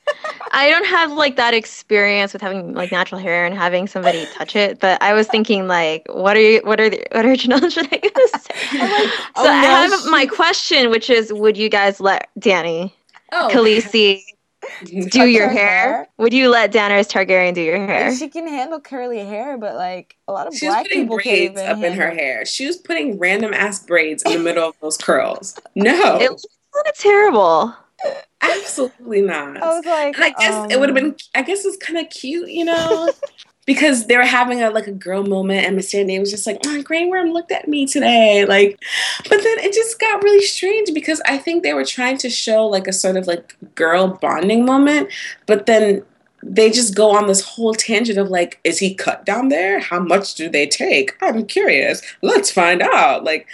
I don't have like that experience with having like natural hair and having somebody touch it. But I was thinking like, what are you? What are the what original should I say? Like, so oh, I no, have she... my question, which is, would you guys let Dani, oh. Khaleesi? Do your hair? hair? Would you let Daenerys Targaryen do your hair? She can handle curly hair, but like a lot of she black people braids can't even up handle. in her hair. She was putting random ass braids in the middle of those curls. No, it looks kind of terrible. Absolutely not. I was like, and I guess um... it would have been. I guess it's kind of cute, you know. Because they were having a like a girl moment, and Missandei was just like, "Oh, Grey Worm looked at me today." Like, but then it just got really strange because I think they were trying to show like a sort of like girl bonding moment, but then they just go on this whole tangent of like, "Is he cut down there? How much do they take? I'm curious. Let's find out." Like,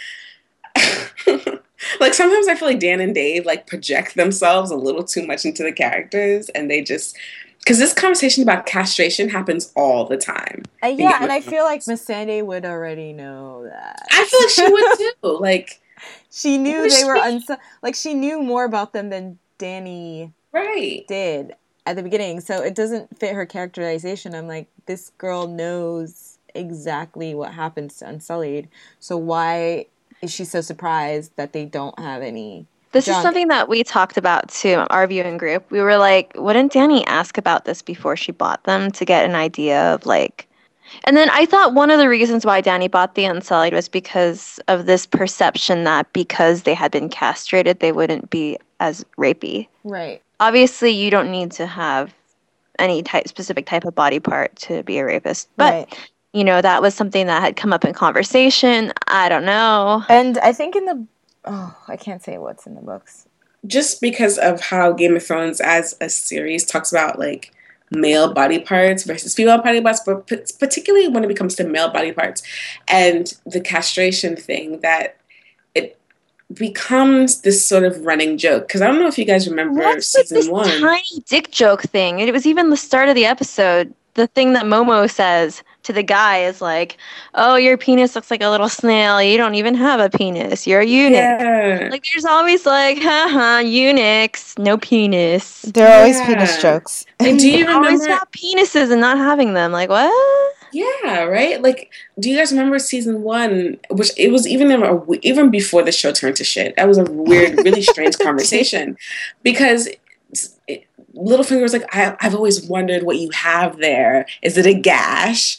like sometimes I feel like Dan and Dave like project themselves a little too much into the characters, and they just. Because this conversation about castration happens all the time. Uh, yeah, and I feel like Missandei would already know that. I feel like she would too. Like she knew they she... were uns- like she knew more about them than Dani right. did at the beginning. So it doesn't fit her characterization. I'm like, this girl knows exactly what happens to Unsullied. So why is she so surprised that they don't have any? This junk? Is something that we talked about too, our viewing group. We were like, wouldn't Dani ask about this before she bought them to get an idea of like... And then I thought one of the reasons why Dani bought the Unsullied was because of this perception that because they had been castrated, they wouldn't be as rapey. Right. obviously you don't need to have any type specific type of body part to be a rapist, but Right. you know, that was something that had come up in conversation. I don't know. And I think in the oh, I can't say what's in the books. Just because of how Game of Thrones as a series talks about like male body parts versus female body parts, but particularly when it comes to male body parts and the castration thing, that it becomes this sort of running joke. Because I don't know if you guys remember What's season with this one. tiny dick joke thing? It was even the start of the episode. The thing that Momo says to the guy is like, "Oh, your penis looks like a little snail. You don't even have a penis. You're a eunuch." Yeah. Like, there's always like, haha, eunuchs, no penis. There are always Yeah. penis jokes. And do you always remember? have penises and not having them. Like, what? Yeah, right. Like, do you guys remember season one? Which it was even a, even before the show turned to shit. That was a weird, really strange conversation, because it, Littlefinger was like, I, I've always wondered what you have there. Is it a gash?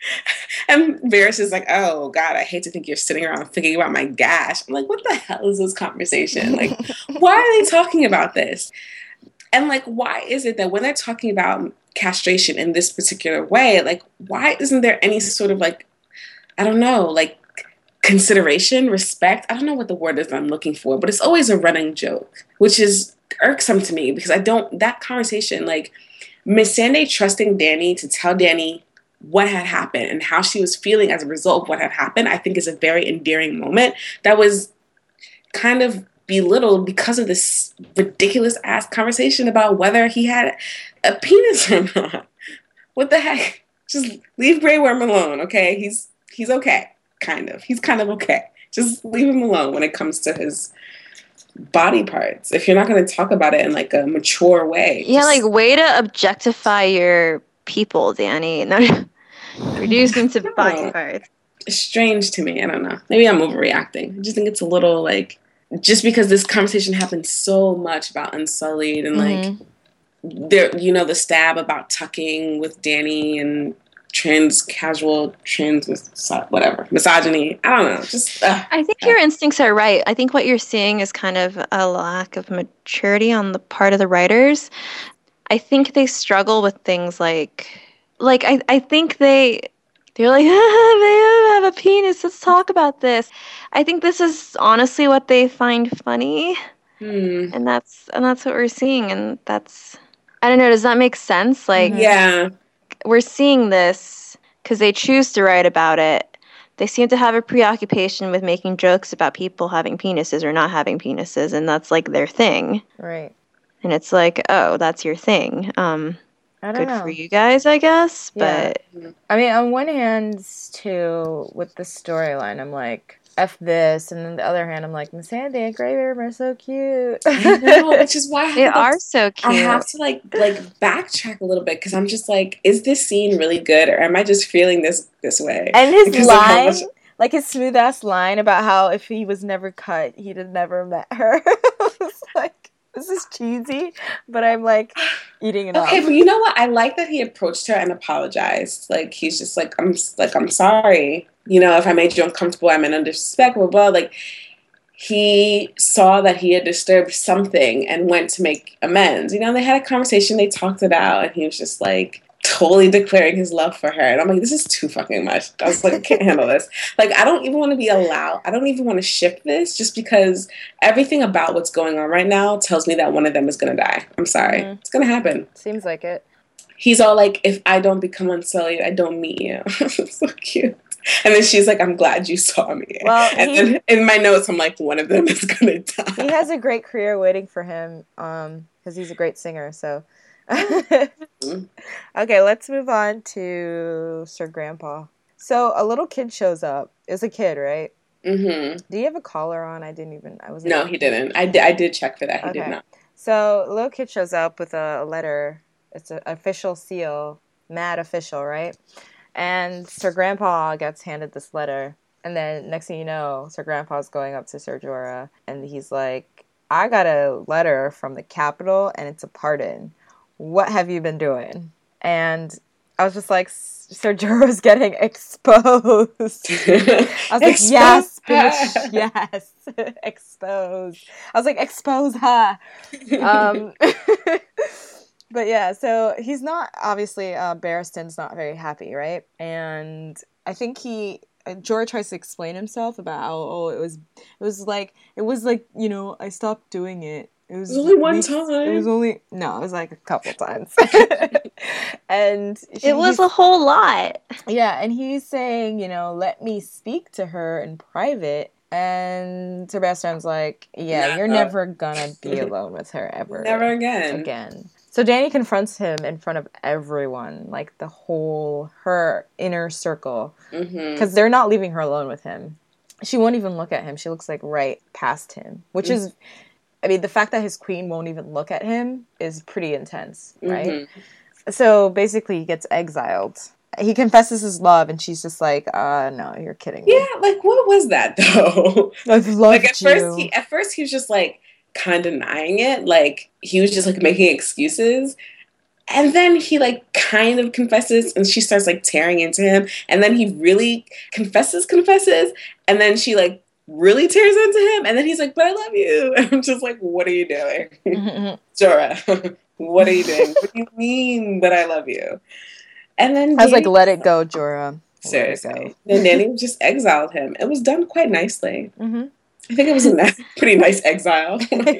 And Varys is like, oh God, I hate to think you're sitting around thinking about my gash. I'm like, what the hell is this conversation? Like, why are they talking about this? And like, why is it that when they're talking about castration in this particular way, like, why isn't there any sort of like, I don't know, like consideration, respect? I don't know what the word is I'm looking for, but it's always a running joke, which is irksome to me because I don't, that conversation, like Miss Missandei trusting Dany to tell Dany what had happened and how she was feeling as a result of what had happened, I think is a very endearing moment that was kind of belittled because of this ridiculous ass conversation about whether he had a penis or not. What the heck? Just leave Grey Worm alone, okay? He's he's okay, kind of. He's kind of okay. Just leave him alone when it comes to his body parts. If you're not going to talk about it in like a mature way. Yeah, just... like way to objectify your people, Dany. No, reduce them to body parts. It's strange to me. I don't know. Maybe I'm overreacting. I just think it's a little like, just because this conversation happens so much about Unsullied and like mm-hmm. there, you know, the stab about tucking with Dany and trans casual trans whatever misogyny. I don't know. Just uh, I think your instincts are right. I think what you're seeing is kind of a lack of maturity on the part of the writers. I think they struggle with things like like I, I think they they're like, ah, they have a penis, let's talk about this. I think this is honestly what they find funny. Hmm. And that's and that's what we're seeing, and that's, I don't know, does that make sense? Like, yeah. We're seeing this because they choose to write about it. They seem to have a preoccupation with making jokes about people having penises or not having penises, and that's like their thing. Right. And it's like, oh, that's your thing. Um, I don't good know. for you guys, I guess. Yeah. But I mean, on one hand, too, with the storyline, I'm like, F this, and then the other hand, I'm like, Missandei and Grey Worm are so cute. I know, which is why I they have are to, so cute. I have to like like backtrack a little bit because I'm just like, is this scene really good, or am I just feeling this this way? And his because line, much... like his smooth ass line about how if he was never cut, he'd have never met her. It's like, this is cheesy, but I'm like eating it up. Okay, but you know what? I like that he approached her and apologized. Like he's just like, I'm like, I'm sorry. You know, if I made you uncomfortable, I meant disrespectful. Blah, blah. Like he saw that he had disturbed something and went to make amends. You know, they had a conversation, they talked it out, and he was just like totally declaring his love for her. And I'm like, this is too fucking much. I was like, I can't handle this. Like, I don't even want to be allowed. I don't even want to ship this just because everything about what's going on right now tells me that one of them is going to die. I'm sorry. Mm-hmm. It's going to happen. Seems like it. He's all like, if I don't become Unsullied, I don't meet you. It's so cute. And then she's like, I'm glad you saw me. Well, and he, then in my notes, I'm like, one of them is going to die. He has a great career waiting for him um, because he's a great singer, so... Okay, let's move on to Sir Grandpa. So a little kid shows up. It's a kid, right? Mm-hmm. Do you have a collar on? I didn't even. I was. No, he didn't. I did. I did check for that. He okay. did not. So a little kid shows up with a, a letter. It's an official seal, mad official, right? And Sir Grandpa gets handed this letter, and then next thing you know, Sir Grandpa's going up to Ser Jorah, and he's like, "I got a letter from the capital, and it's a pardon. What have you been doing?" And I was just like, Ser Jorah's getting exposed. I was like, Expose yes, her. bitch, yes, exposed. I was like, expose her. Um, but yeah, so he's not, obviously, uh, Barristan's not very happy, right? And I think he, uh, Jorah tries to explain himself about how, oh, it was, it was like, it was like, you know, I stopped doing it. It was, It was only one weeks- time. It was only, no, it was like a couple times. And she, It was he's- a whole lot. yeah, and he's saying, you know, let me speak to her in private. And Sebastian's like, yeah, Nah. you're never gonna be alone with her ever. Never again. Again. So Dany confronts him in front of everyone, like the whole, her inner circle. Mm-hmm. Because they're not leaving her alone with him. She won't even look at him. She looks like right past him. Which Mm. is, I mean, the fact that his queen won't even look at him is pretty intense, right? Mm-hmm. So basically he gets exiled. He confesses his love and she's just like, uh, no, you're kidding me. Yeah, like what was that though? I've loved Like at you. first, he at first he was just like kind of denying it, like he was just like making excuses, and then he like kind of confesses, and she starts like tearing into him, and then he really confesses, confesses, and then she like really tears into him, and then he's like, "But I love you," and I'm just like, "What are you doing, Jorah? What are you doing? What do you mean that I love you?" And then I was like, Dany- let it go, Jorah. seriously, then Dany just exiled him. It was done quite nicely. Mm-hmm. I think it was a nice, pretty nice exile.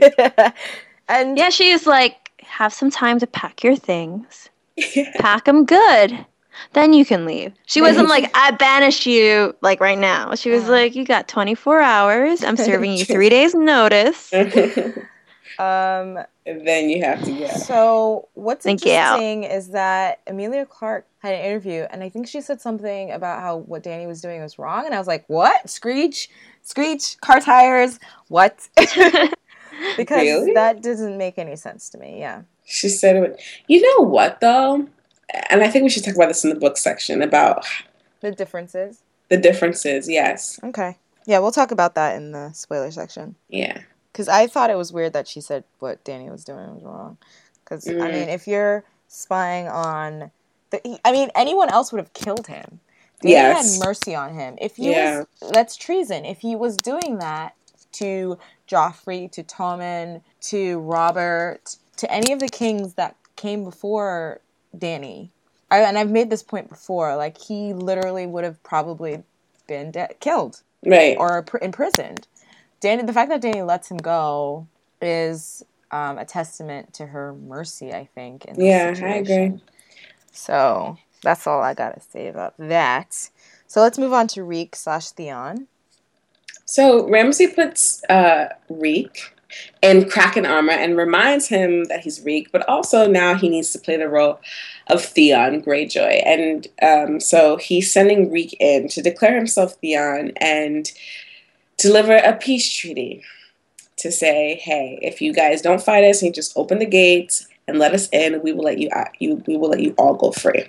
And Yeah, she's like, have some time to pack your things. Yeah. Pack them good. Then you can leave. She wasn't like, I banish you, like right now. She was Uh. like, you got twenty-four hours. I'm serving you three days notice. um, And then you have to go. so what's Thank you. interesting is that Emilia Clarke had an interview, and I think she said something about how what Dany was doing was wrong, and I was like, what? Screech? Screech? Car tires? What? Because Really? that doesn't make any sense to me, yeah. She said it. You know what, though? And I think we should talk about this in the book section about The differences. the differences. Yes. Okay. Yeah, we'll talk about that in the spoiler section. Yeah. Because I thought it was weird that she said what Dany was doing was wrong. Because, I Mm. mean, if you're spying on... The, I mean, anyone else would have killed him. Dany Yes. had mercy on him. If he Yeah. was... That's treason. If he was doing that to Joffrey, to Tommen, to Robert, to any of the kings that came before Dany... I, and I've made this point before, like, he literally would have probably been de- killed. Right. Or pr- imprisoned. Dany, the fact that Dany lets him go is um, a testament to her mercy, I think. In this Yeah, I situation. agree. So that's all I gotta say about that. So let's move on to Reek slash Theon. So Ramsay puts uh, Reek in Kraken armor and reminds him that he's Reek, but also now he needs to play the role of Theon Greyjoy. And um, so he's sending Reek in to declare himself Theon and deliver a peace treaty to say, hey, if you guys don't fight us and you just open the gates and let us in, we will let you out. You, we will let you all go free.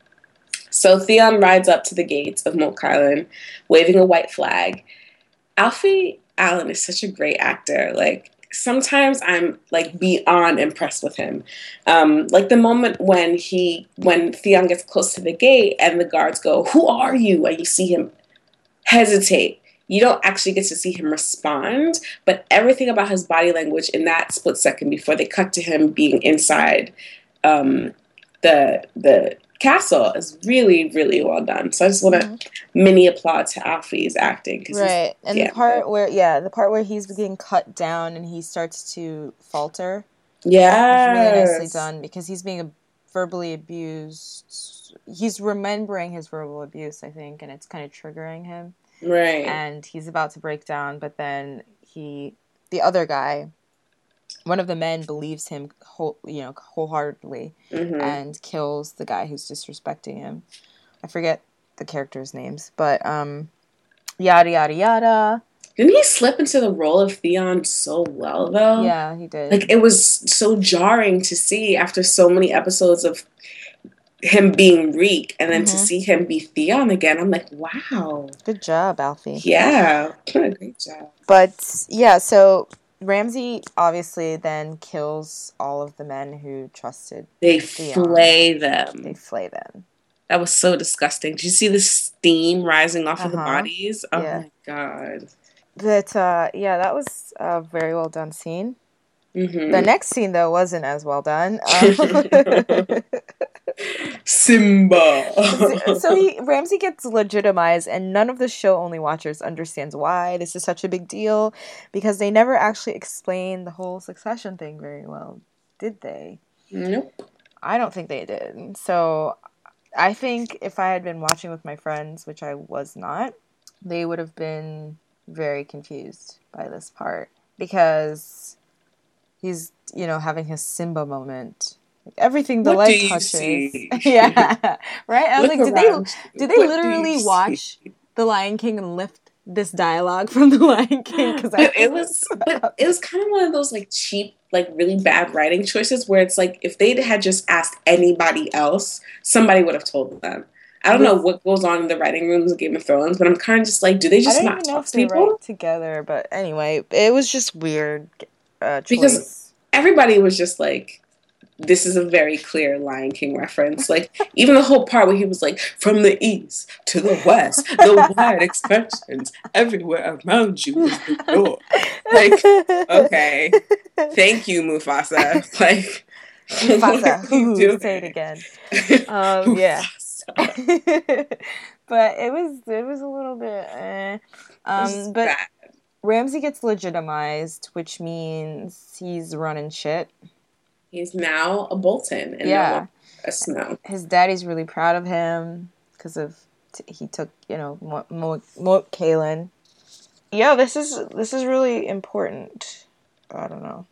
So Theon rides up to the gates of Moat Island, waving a white flag. Alfie Allen is such a great actor. Like, sometimes I'm like beyond impressed with him. Um, like the moment when he, when Theon gets close to the gate and the guards go, "Who are you?" and you see him hesitate. You don't actually get to see him respond, but everything about his body language in that split second before they cut to him being inside um, the the castle is really, really well done. So I just want to mm-hmm. mini applaud to Alfie's acting. Right, and yeah, the part where, yeah, the part where he's getting cut down and he starts to falter. Yeah, really nicely done because he's being verbally abused. He's remembering his verbal abuse, I think, and it's kind of triggering him. Right. And he's about to break down, but then he, the other guy, one of the men believes him, whole, you know, wholeheartedly, mm-hmm. and kills the guy who's disrespecting him. I forget the characters' names, but um, yada yada yada. Didn't he slip into the role of Theon so well, though? Yeah, he did. Like, it was so jarring to see after so many episodes of him being Reek, and then mm-hmm. to see him be Theon again. I'm like, wow. Good job, Alfie. Yeah, great job. But, yeah, so Ramsay obviously then kills all of the men who trusted They Theon. flay them. They flay them. That was so disgusting. Did you see the steam rising off uh-huh. of the bodies? Oh yeah. My god. That uh, yeah, that was a very well done scene. Mm-hmm. The next scene though wasn't as well done. Um, Simba. So he Ramsay gets legitimized, and none of the show only watchers understands why this is such a big deal, because they never actually explained the whole succession thing very well, did they? Nope. I don't think they did. So I think if I had been watching with my friends, which I was not, they would have been very confused by this part, because he's, you know, having his Simba moment. Like everything the what light touches. Yeah. Right? I was Look like, did around. they did they what literally watch see? The Lion King and lift this dialogue from The Lion King? Because it was but it was kind of one of those like cheap, like really bad writing choices where it's like if they had just asked anybody else, somebody would have told them. I don't know what goes on in the writing rooms of Game of Thrones, but I'm kind of just like, do they just I don't not even know talk if to they people write together? But anyway, it was just weird uh, choice. Because everybody was just like, this is a very clear Lion King reference. Like, even the whole part where he was like, from the east to the west, the wide expansions, everywhere around you is the door. Like, okay. Thank you, Mufasa. Like, Mufasa. Ooh, say it again. Um, yeah. But it was, it was a little bit, eh. Um, but bad. Ramsay gets legitimized, which means he's running shit. He's now a Bolton and yeah. no a Snow. His daddy's really proud of him because of t- he took, you know, Mo- Mo- Mo- Kaelin. Yeah, this is this is really important. I don't know.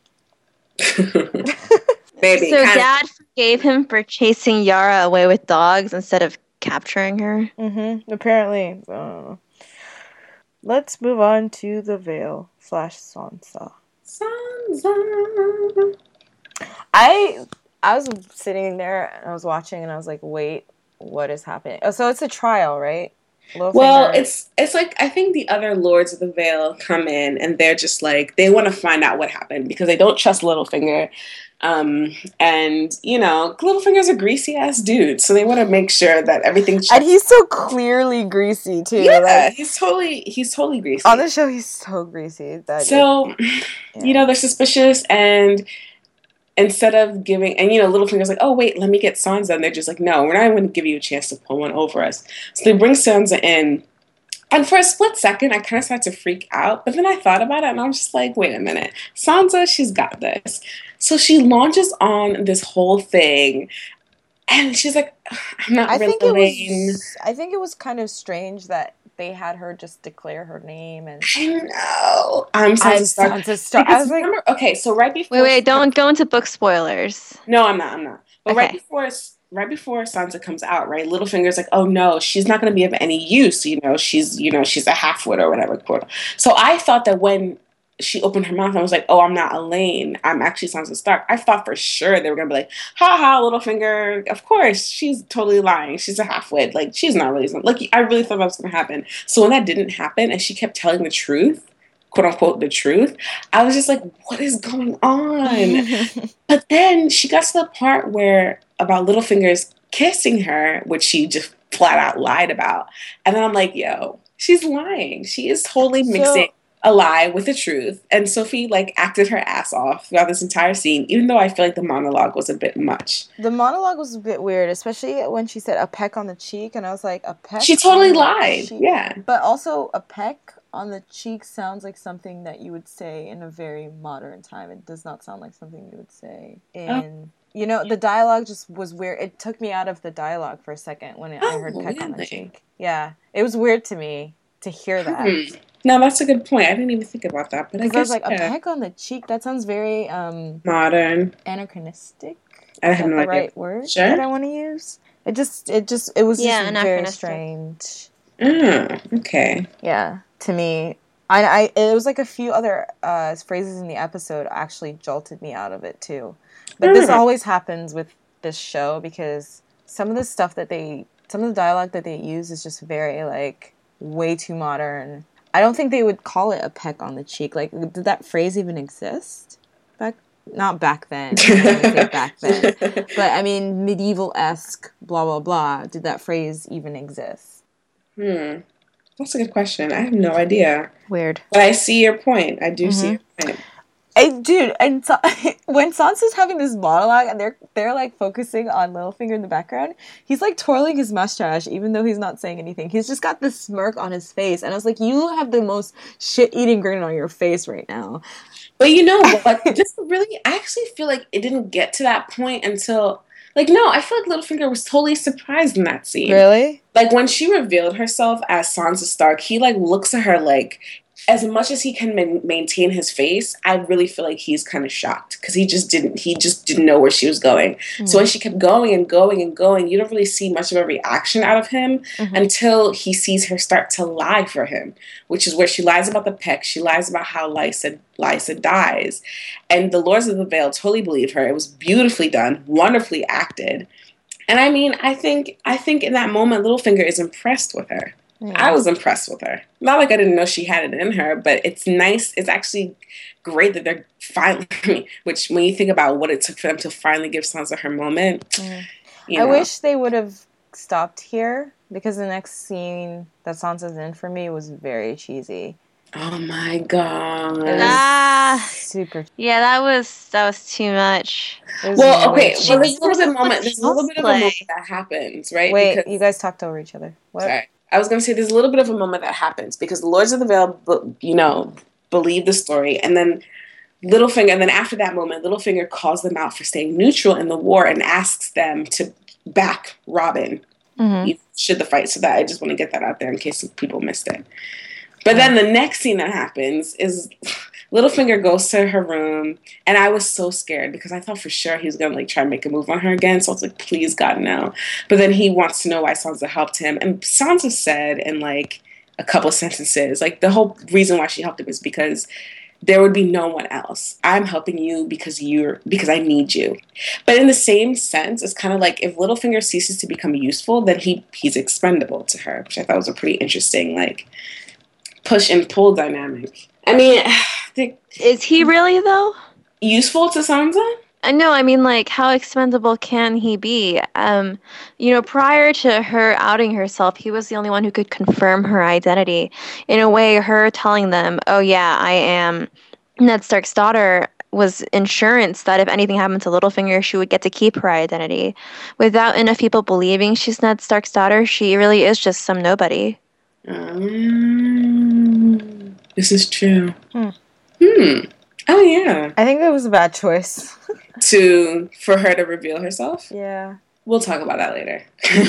Maybe. So Dad forgave him for chasing Yara away with dogs instead of capturing her. Mm-hmm. Apparently. Uh, let's move on to the Vale slash Sansa. Sansa. I I was sitting there and I was watching and I was like, wait, what is happening? Oh, so it's a trial, right? Littlefinger. Well, it's it's like I think the other Lords of the Vale come in and they're just like they want to find out what happened because they don't trust Littlefinger. Um, and you know, Littlefinger's a greasy ass dude, so they want to make sure that everything's and he's so clearly greasy too. Yeah, like, he's totally he's totally greasy. On the show, he's so greasy. That so, is, yeah. you know, they're suspicious, and instead of giving, and you know, Littlefinger's like, oh wait, let me get Sansa, and they're just like, no, we're not even going to give you a chance to pull one over us. So they bring Sansa in. And for a split second, I kind of started to freak out. But then I thought about it, and I'm just like, wait a minute. Sansa, she's got this. So she launches on this whole thing. And she's like, I'm not I really think it was, I think it was kind of strange that they had her just declare her name. And I know. I'm Sansa Stark. Sansa Stark. I was like, remember, okay, so right before... Wait, wait, don't go into book spoilers. No, I'm not, I'm not. But okay. right before... Right before Sansa comes out, right, Littlefinger's like, oh no, she's not going to be of any use, you know, she's, you know, she's a half-wit or whatever, quote. So I thought that when she opened her mouth, I was like, oh, I'm not Elaine, I'm actually Sansa Stark. I thought for sure they were going to be like, ha ha, Littlefinger, of course, she's totally lying, she's a half-wit, like, she's not really, like, I really thought that was going to happen. So when that didn't happen, and she kept telling the truth, quote unquote, the truth, I was just like, what is going on? But then she got to the part where about Littlefinger's kissing her, which she just flat out lied about. And then I'm like, yo, she's lying. She is totally mixing so, a lie with the truth. And Sophie, like, acted her ass off throughout this entire scene, even though I feel like the monologue was a bit much. The monologue was a bit weird, especially when she said a peck on the cheek. And I was like, a peck? She totally lied. Yeah. But also, a peck on the cheek sounds like something that you would say in a very modern time. It does not sound like something you would say in... Oh. You know, the dialogue just was weird. It took me out of the dialogue for a second when oh, I heard peck really? on the cheek. Yeah. It was weird to me to hear that. Hmm. No, that's a good point. I didn't even think about that. But I guess, I was like, yeah. a peck on the cheek? That sounds very... um modern. Anachronistic? I have Is that no the idea. right word sure? that I want to use? It just, it just, it was yeah, just very strange. Oh, okay. Yeah, to me. I, I, it was like a few other uh, phrases in the episode actually jolted me out of it, too. But this always happens with this show because some of the stuff that they, some of the dialogue that they use is just very, like, way too modern. I don't think they would call it a peck on the cheek. Like, did that phrase even exist back not back then. I don't want to say back then. But, I mean, medieval-esque, blah, blah, blah. Did that phrase even exist? Hmm. That's a good question. I have no idea. Weird. But I see your point. I do mm-hmm. see your point. I, dude, and so, when Sansa's having this monologue and they're they're like focusing on Littlefinger in the background, he's like twirling his mustache even though he's not saying anything. He's just got this smirk on his face, and I was like, you have the most shit-eating grin on your face right now. But you know what? This really, I actually feel like it didn't get to that point until, like, no, I feel like Littlefinger was totally surprised in that scene. Really? Like, when she revealed herself as Sansa Stark, he, like, looks at her like, as much as he can ma- maintain his face, I really feel like he's kind of shocked because he just didn't, he just didn't know where she was going. Mm-hmm. So when she kept going and going and going, you don't really see much of a reaction out of him mm-hmm. until he sees her start to lie for him, which is where she lies about the peck. She lies about how Lysa, Lysa dies. And the Lords of the Vale totally believe her. It was beautifully done, wonderfully acted. And I mean, I think, I think in that moment, Littlefinger is impressed with her. Yeah. I was impressed with her. Not like I didn't know she had it in her, but it's nice. It's actually great that they're finally, which when you think about what it took for them to finally give Sansa her moment. Mm. You I know. wish they would have stopped here because the next scene that Sansa's in for me was very cheesy. Oh my god! Ah, super. Yeah, that was that was too much. Was well, okay. Well, there's a little bit moment. There's a little bit of a moment that happens, right? Wait, because, you guys talked over each other. What? Sorry. I was going to say there's a little bit of a moment that happens because the Lords of the Vale, you know, believe the story. And then Littlefinger, and then after that moment, Littlefinger calls them out for staying neutral in the war and asks them to back Robin mm-hmm. should the fight. So that I just want to get that out there in case people missed it. But then the next scene that happens is Littlefinger goes to her room, and I was so scared because I thought for sure he was going to like try and make a move on her again. So I was like, please, God, no. But then he wants to know why Sansa helped him. And Sansa said in like a couple of sentences, like the whole reason why she helped him is because there would be no one else. I'm helping you because you're because I need you. But in the same sense, it's kind of like if Littlefinger ceases to become useful, then he he's expendable to her, which I thought was a pretty interesting like push and pull dynamic. I mean, the, is he really though useful to Sansa? I know. I mean, like, how expendable can he be? Um, you know, prior to her outing herself, he was the only one who could confirm her identity. In a way, her telling them, "Oh yeah, I am Ned Stark's daughter," was insurance that if anything happened to Littlefinger, she would get to keep her identity. Without enough people believing she's Ned Stark's daughter, she really is just some nobody. Um, this is true. Hmm. hmm. Oh yeah. I think that was a bad choice. to for her to reveal herself? Yeah. We'll talk about that later.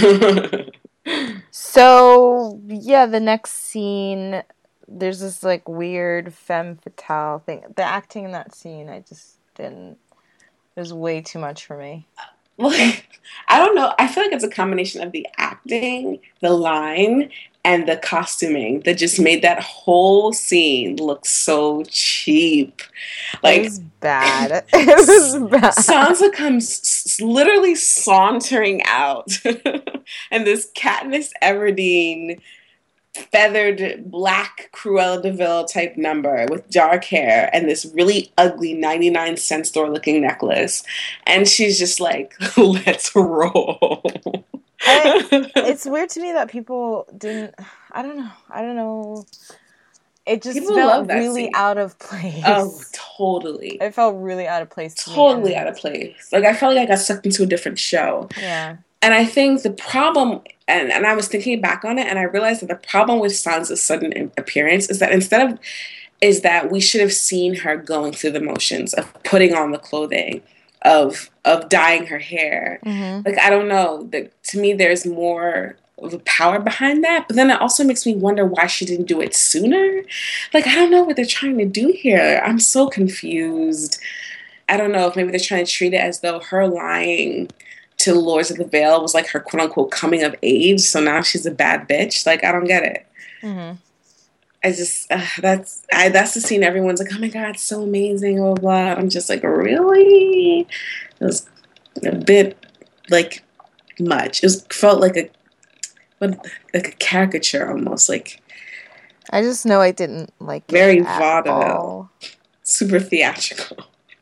So yeah, the next scene, there's this like weird femme fatale thing. The acting in that scene, I just didn't. It was way too much for me. Well, I don't know. I feel like it's a combination of the acting, the line, and the costuming that just made that whole scene look so cheap. Like, it was bad. It was bad. Sansa comes literally sauntering out, and this Katniss Everdeen feathered black Cruella de Vil type number with dark hair and this really ugly ninety-nine cent store looking necklace, and she's just like, let's roll. I, it's weird to me that people didn't. I don't know. I don't know. It just people felt really scene. out of place. Oh, totally. It felt really out of place. To totally me. out of place. Like I felt like I got sucked into a different show. Yeah. And I think the problem, and, and I was thinking back on it, and I realized that the problem with Sansa's sudden appearance is that instead of, is that we should have seen her going through the motions of putting on the clothing, of of dyeing her hair. Mm-hmm. Like, I don't know. The, to me, there's more of a power behind that. But then it also makes me wonder why she didn't do it sooner. Like, I don't know what they're trying to do here. I'm so confused. I don't know if maybe they're trying to treat it as though her lying to the Lords of the Vale was like her quote-unquote coming of age, so now she's a bad bitch. Like, I don't get it. Mm-hmm. I just, uh, that's I, that's the scene everyone's like, oh my god, it's so amazing, blah, blah, blah. I'm just like, really? It was a bit, like, much. It was, felt like a, what, like a caricature almost, like. I just know I didn't like very it vaudeville. Super theatrical.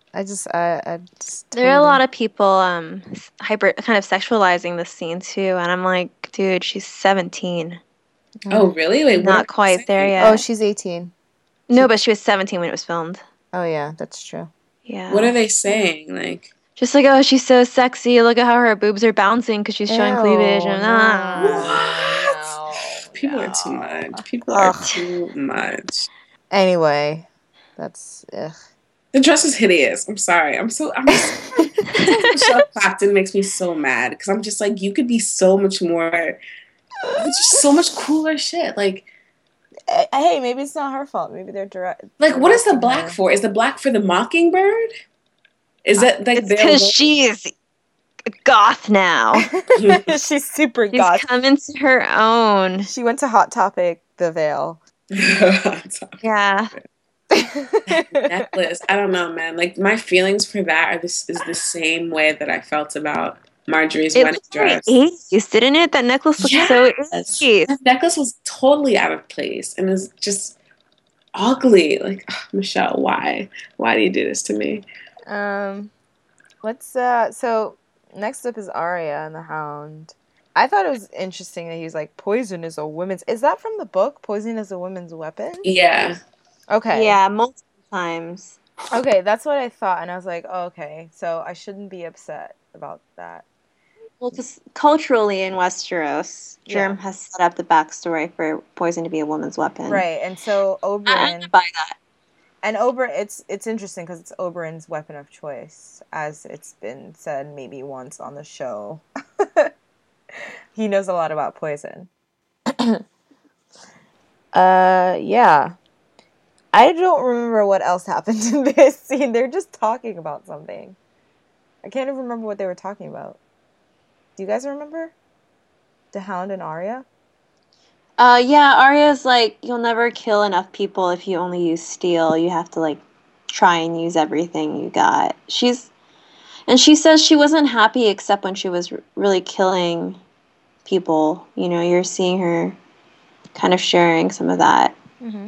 I just, I, I just. There are a lot of people um hyper kind of sexualizing this scene too, and I'm like, dude, she's seventeen. Oh, really? Wait, what Not are quite there saying? yet. Oh, she's eighteen. No, but she was seventeen when it was filmed. Oh yeah, that's true. Yeah. What are they saying? Like, just like, oh, she's so sexy. Look at how her boobs are bouncing because she's showing Ew, cleavage. And no, what? no, People no. are too much. People Ugh. are too much. Anyway, that's ugh. The dress is hideous. I'm sorry. I'm so. I'm just. Michelle Clapton makes me so mad because I'm just like, you could be so much more. It's just so much cooler shit. Like, Uh, hey, maybe it's not her fault. Maybe they're direct. like what is the directing black her. for? Is the black for the Mockingbird? Is that like it's because she's goth now. She's super She's goth. coming to her own. She went to Hot Topic, the veil. Yeah. necklace? I don't know, man. Like my feelings for that are this is the same way that I felt about Marjorie's It wedding looked very dress. eighties, didn't it? That necklace looked so Yes. eighties. That necklace was totally out of place and was just ugly. Like ugh, Michelle, why? Why do you do this to me? Um, let's. Uh, so next up is Arya and the Hound. I thought it was interesting that he was like, "Poison is a woman's." Is that from the book? Poison is a woman's weapon. Yeah. Okay. Yeah, multiple times. Okay, that's what I thought, and I was like, oh, okay, so I shouldn't be upset about that. Well, because culturally in Westeros, Germ Yeah. has set up the backstory for poison to be a woman's weapon. Right, and so I, I Oberyn, buy that. and Oberyn, it's it's interesting because it's Oberyn's weapon of choice, as it's been said maybe once on the show. He knows a lot about poison. uh, yeah. I don't remember what else happened in this scene. They're just talking about something. I can't even remember what they were talking about. Do you guys remember? The Hound and Arya? Uh, yeah, Arya's like, you'll never kill enough people if you only use steel. You have to, like, try and use everything you got. She's, and she says she wasn't happy except when she was r- really killing people. You know, you're seeing her kind of sharing some of that. Mm-hmm.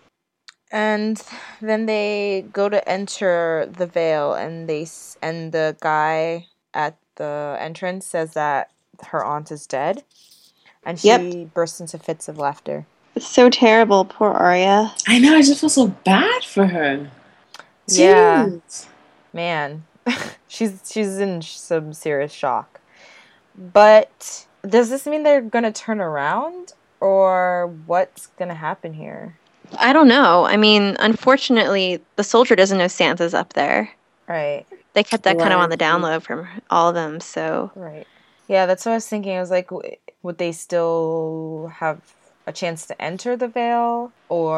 And then they go to enter the Vale, and they s- and the guy at the entrance says that her aunt is dead, and she Yep. bursts into fits of laughter. It's so terrible, poor Arya. I know, I just feel so bad for her. Yeah. Jeez. Man, she's she's in some serious shock. But does this mean they're gonna turn around, or what's gonna happen here? I don't know. I mean, unfortunately, the soldier doesn't know Sansa's up there. Right. They kept that kind of on the Right. down low from all of them, so... Right. Yeah, that's what I was thinking. I was like, w- would they still have a chance to enter the Vale,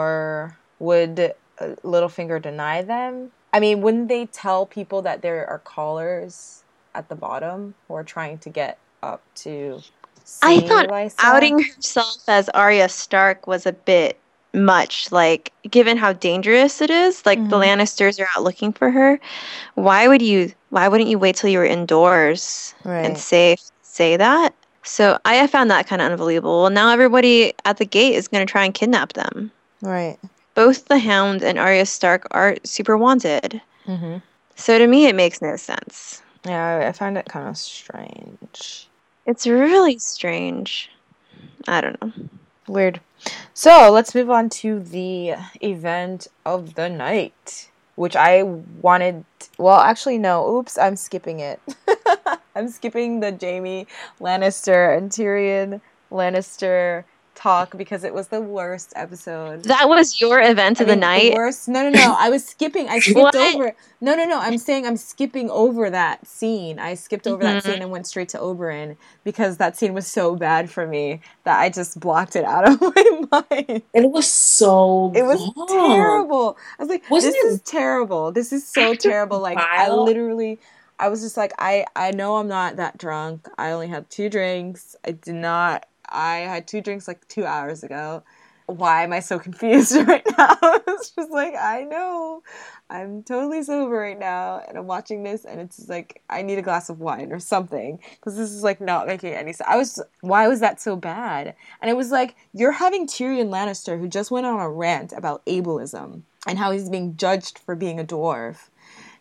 or would uh, Littlefinger deny them? I mean, wouldn't they tell people that there are callers at the bottom who are trying to get up to see I thought Lysa? outing herself as Arya Stark was a bit much. Like, given how dangerous it is, like the Mhm. Lannisters are out looking for her. Why would you? Why wouldn't you wait till you were indoors and Right. safe to say that? So I found that kind of unbelievable. Well, now everybody at the gate is going to try and kidnap them. Right. Both the Hound and Arya Stark are super wanted. Mm-hmm. So to me, it makes no sense. Yeah, I, I find it kind of strange. It's really strange. I don't know. Weird. So let's move on to the event of the night, which I wanted. Well, actually, no. Oops, I'm skipping it. I'm skipping the Jaime Lannister and Tyrion Lannister talk because it was the worst episode. That was your event I of the mean, night? worst. No, no, no. I was skipping. I skipped What? over. No, no, no. I'm saying I'm skipping over that scene. I skipped over that Mhm. scene and went straight to Oberyn because that scene was so bad for me that I just blocked it out of my mind. It was so It was long. terrible. I was like, Wasn't this it is terrible. This is so after terrible. Like, I Vile? literally, I was just like, I, I know I'm not that drunk. I only had two drinks. I did not, I had two drinks like two hours ago. Why am I so confused right now? It's just like, I know. I'm totally sober right now, and I'm watching this, and it's just like, I need a glass of wine or something, because this is like not making any sense. I was, why was that so bad? And it was like, you're having Tyrion Lannister, who just went on a rant about ableism, and how he's being judged for being a dwarf.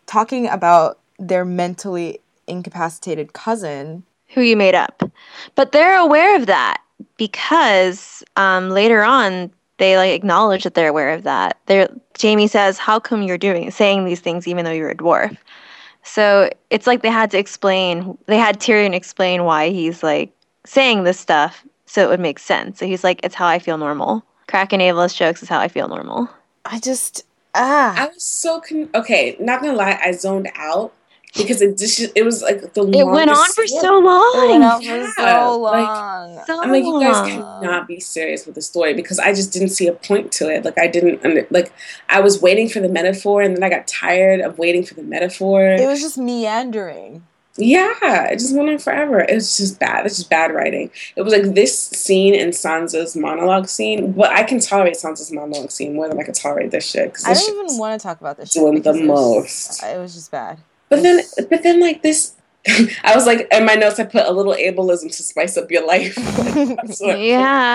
talking about their mentally incapacitated cousin. Who you made up. But they're aware of that because um, later on, they like acknowledge that they're aware of that. They're, Jamie says, how come you're doing saying these things even though you're a dwarf? So it's like they had to explain, they had Tyrion explain why he's like saying this stuff so it would make sense. So he's like, it's how I feel normal. Cracking ableist jokes is how I feel normal. I just, ah. I was so, con- okay, not gonna lie, I zoned out. Because it just, it was like the It went on for so long. It went on for Yeah, so like, long. So I'm like, you guys long. cannot be serious with the story because I just didn't see a point to it. Like I didn't, under- like I was waiting for the metaphor and then I got tired of waiting for the metaphor. It was just meandering. Yeah, it just went on forever. It was just bad. It's just bad writing. It was like this scene and Sansa's monologue scene, but I can tolerate Sansa's monologue scene more than I can tolerate this shit. I don't even want to talk about this shit. Doing the because it was- most. It was just bad. But then, but then, like this, I was like, in my notes, I put a little ableism to spice up your life. That's what- Yeah.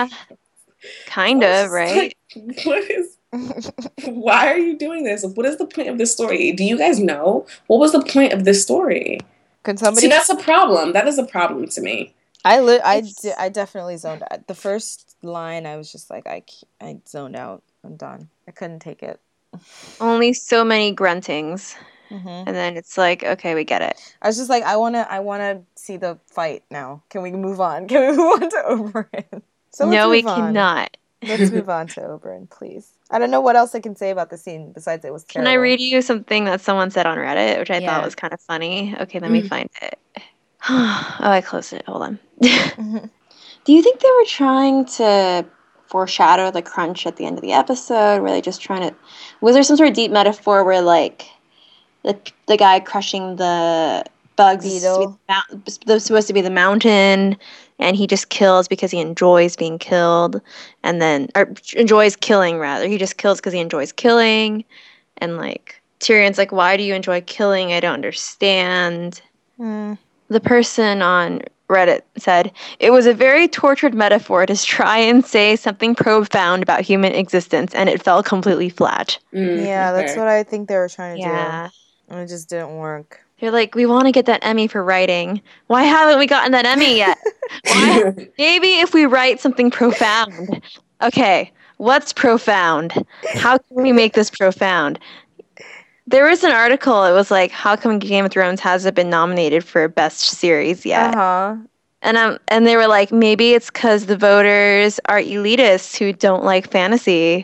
Kind I was of, just right? like, what is? Why are you doing this? What is the point of this story? Do you guys know what was the point of this story? Could somebody? See, that's a problem. That is a problem to me. I li- I, It's- di- I definitely zoned out. The first line, I was just like, I, c- I zoned out. I'm done. I couldn't take it. Only so many gruntings. hmm And then it's like, okay, we get it. I was just like, I wanna, I wanna see the fight now. Can we move on? Can we move on to Oberyn? So let's No, we move on. cannot. Let's move on to Oberyn, please. I don't know what else I can say about the scene besides it was Can terrible. I read you something that someone said on Reddit, which I Yeah. thought was kind of funny? Okay, let me Mm. find it. Oh, I closed it. Hold on. Mhm. Do you think they were trying to foreshadow the crunch at the end of the episode? Were they just trying to... Was there some sort of deep metaphor where, like, the the guy crushing the bugs is supposed, to be Beetle. the mount- was supposed to be the mountain, and he just kills because he enjoys being killed, and then... Or enjoys killing, rather. He just kills because he enjoys killing, and, like, Tyrion's like, why do you enjoy killing? I don't understand. Mm. The person on Reddit said, it was a very tortured metaphor to try and say something profound about human existence, and it fell completely flat. Mm, Yeah, that's okay. what I think they were trying to Yeah. do. And it just didn't work. They're like, we want to get that Emmy for writing. Why haven't we gotten that Emmy yet? Why? Maybe if we write something profound. Okay, what's profound? How can we make this profound? There was an article, it was like, how come Game of Thrones hasn't been nominated for Best Series yet? Uh-huh. And um, and they were like, maybe it's because the voters are elitists who don't like fantasy,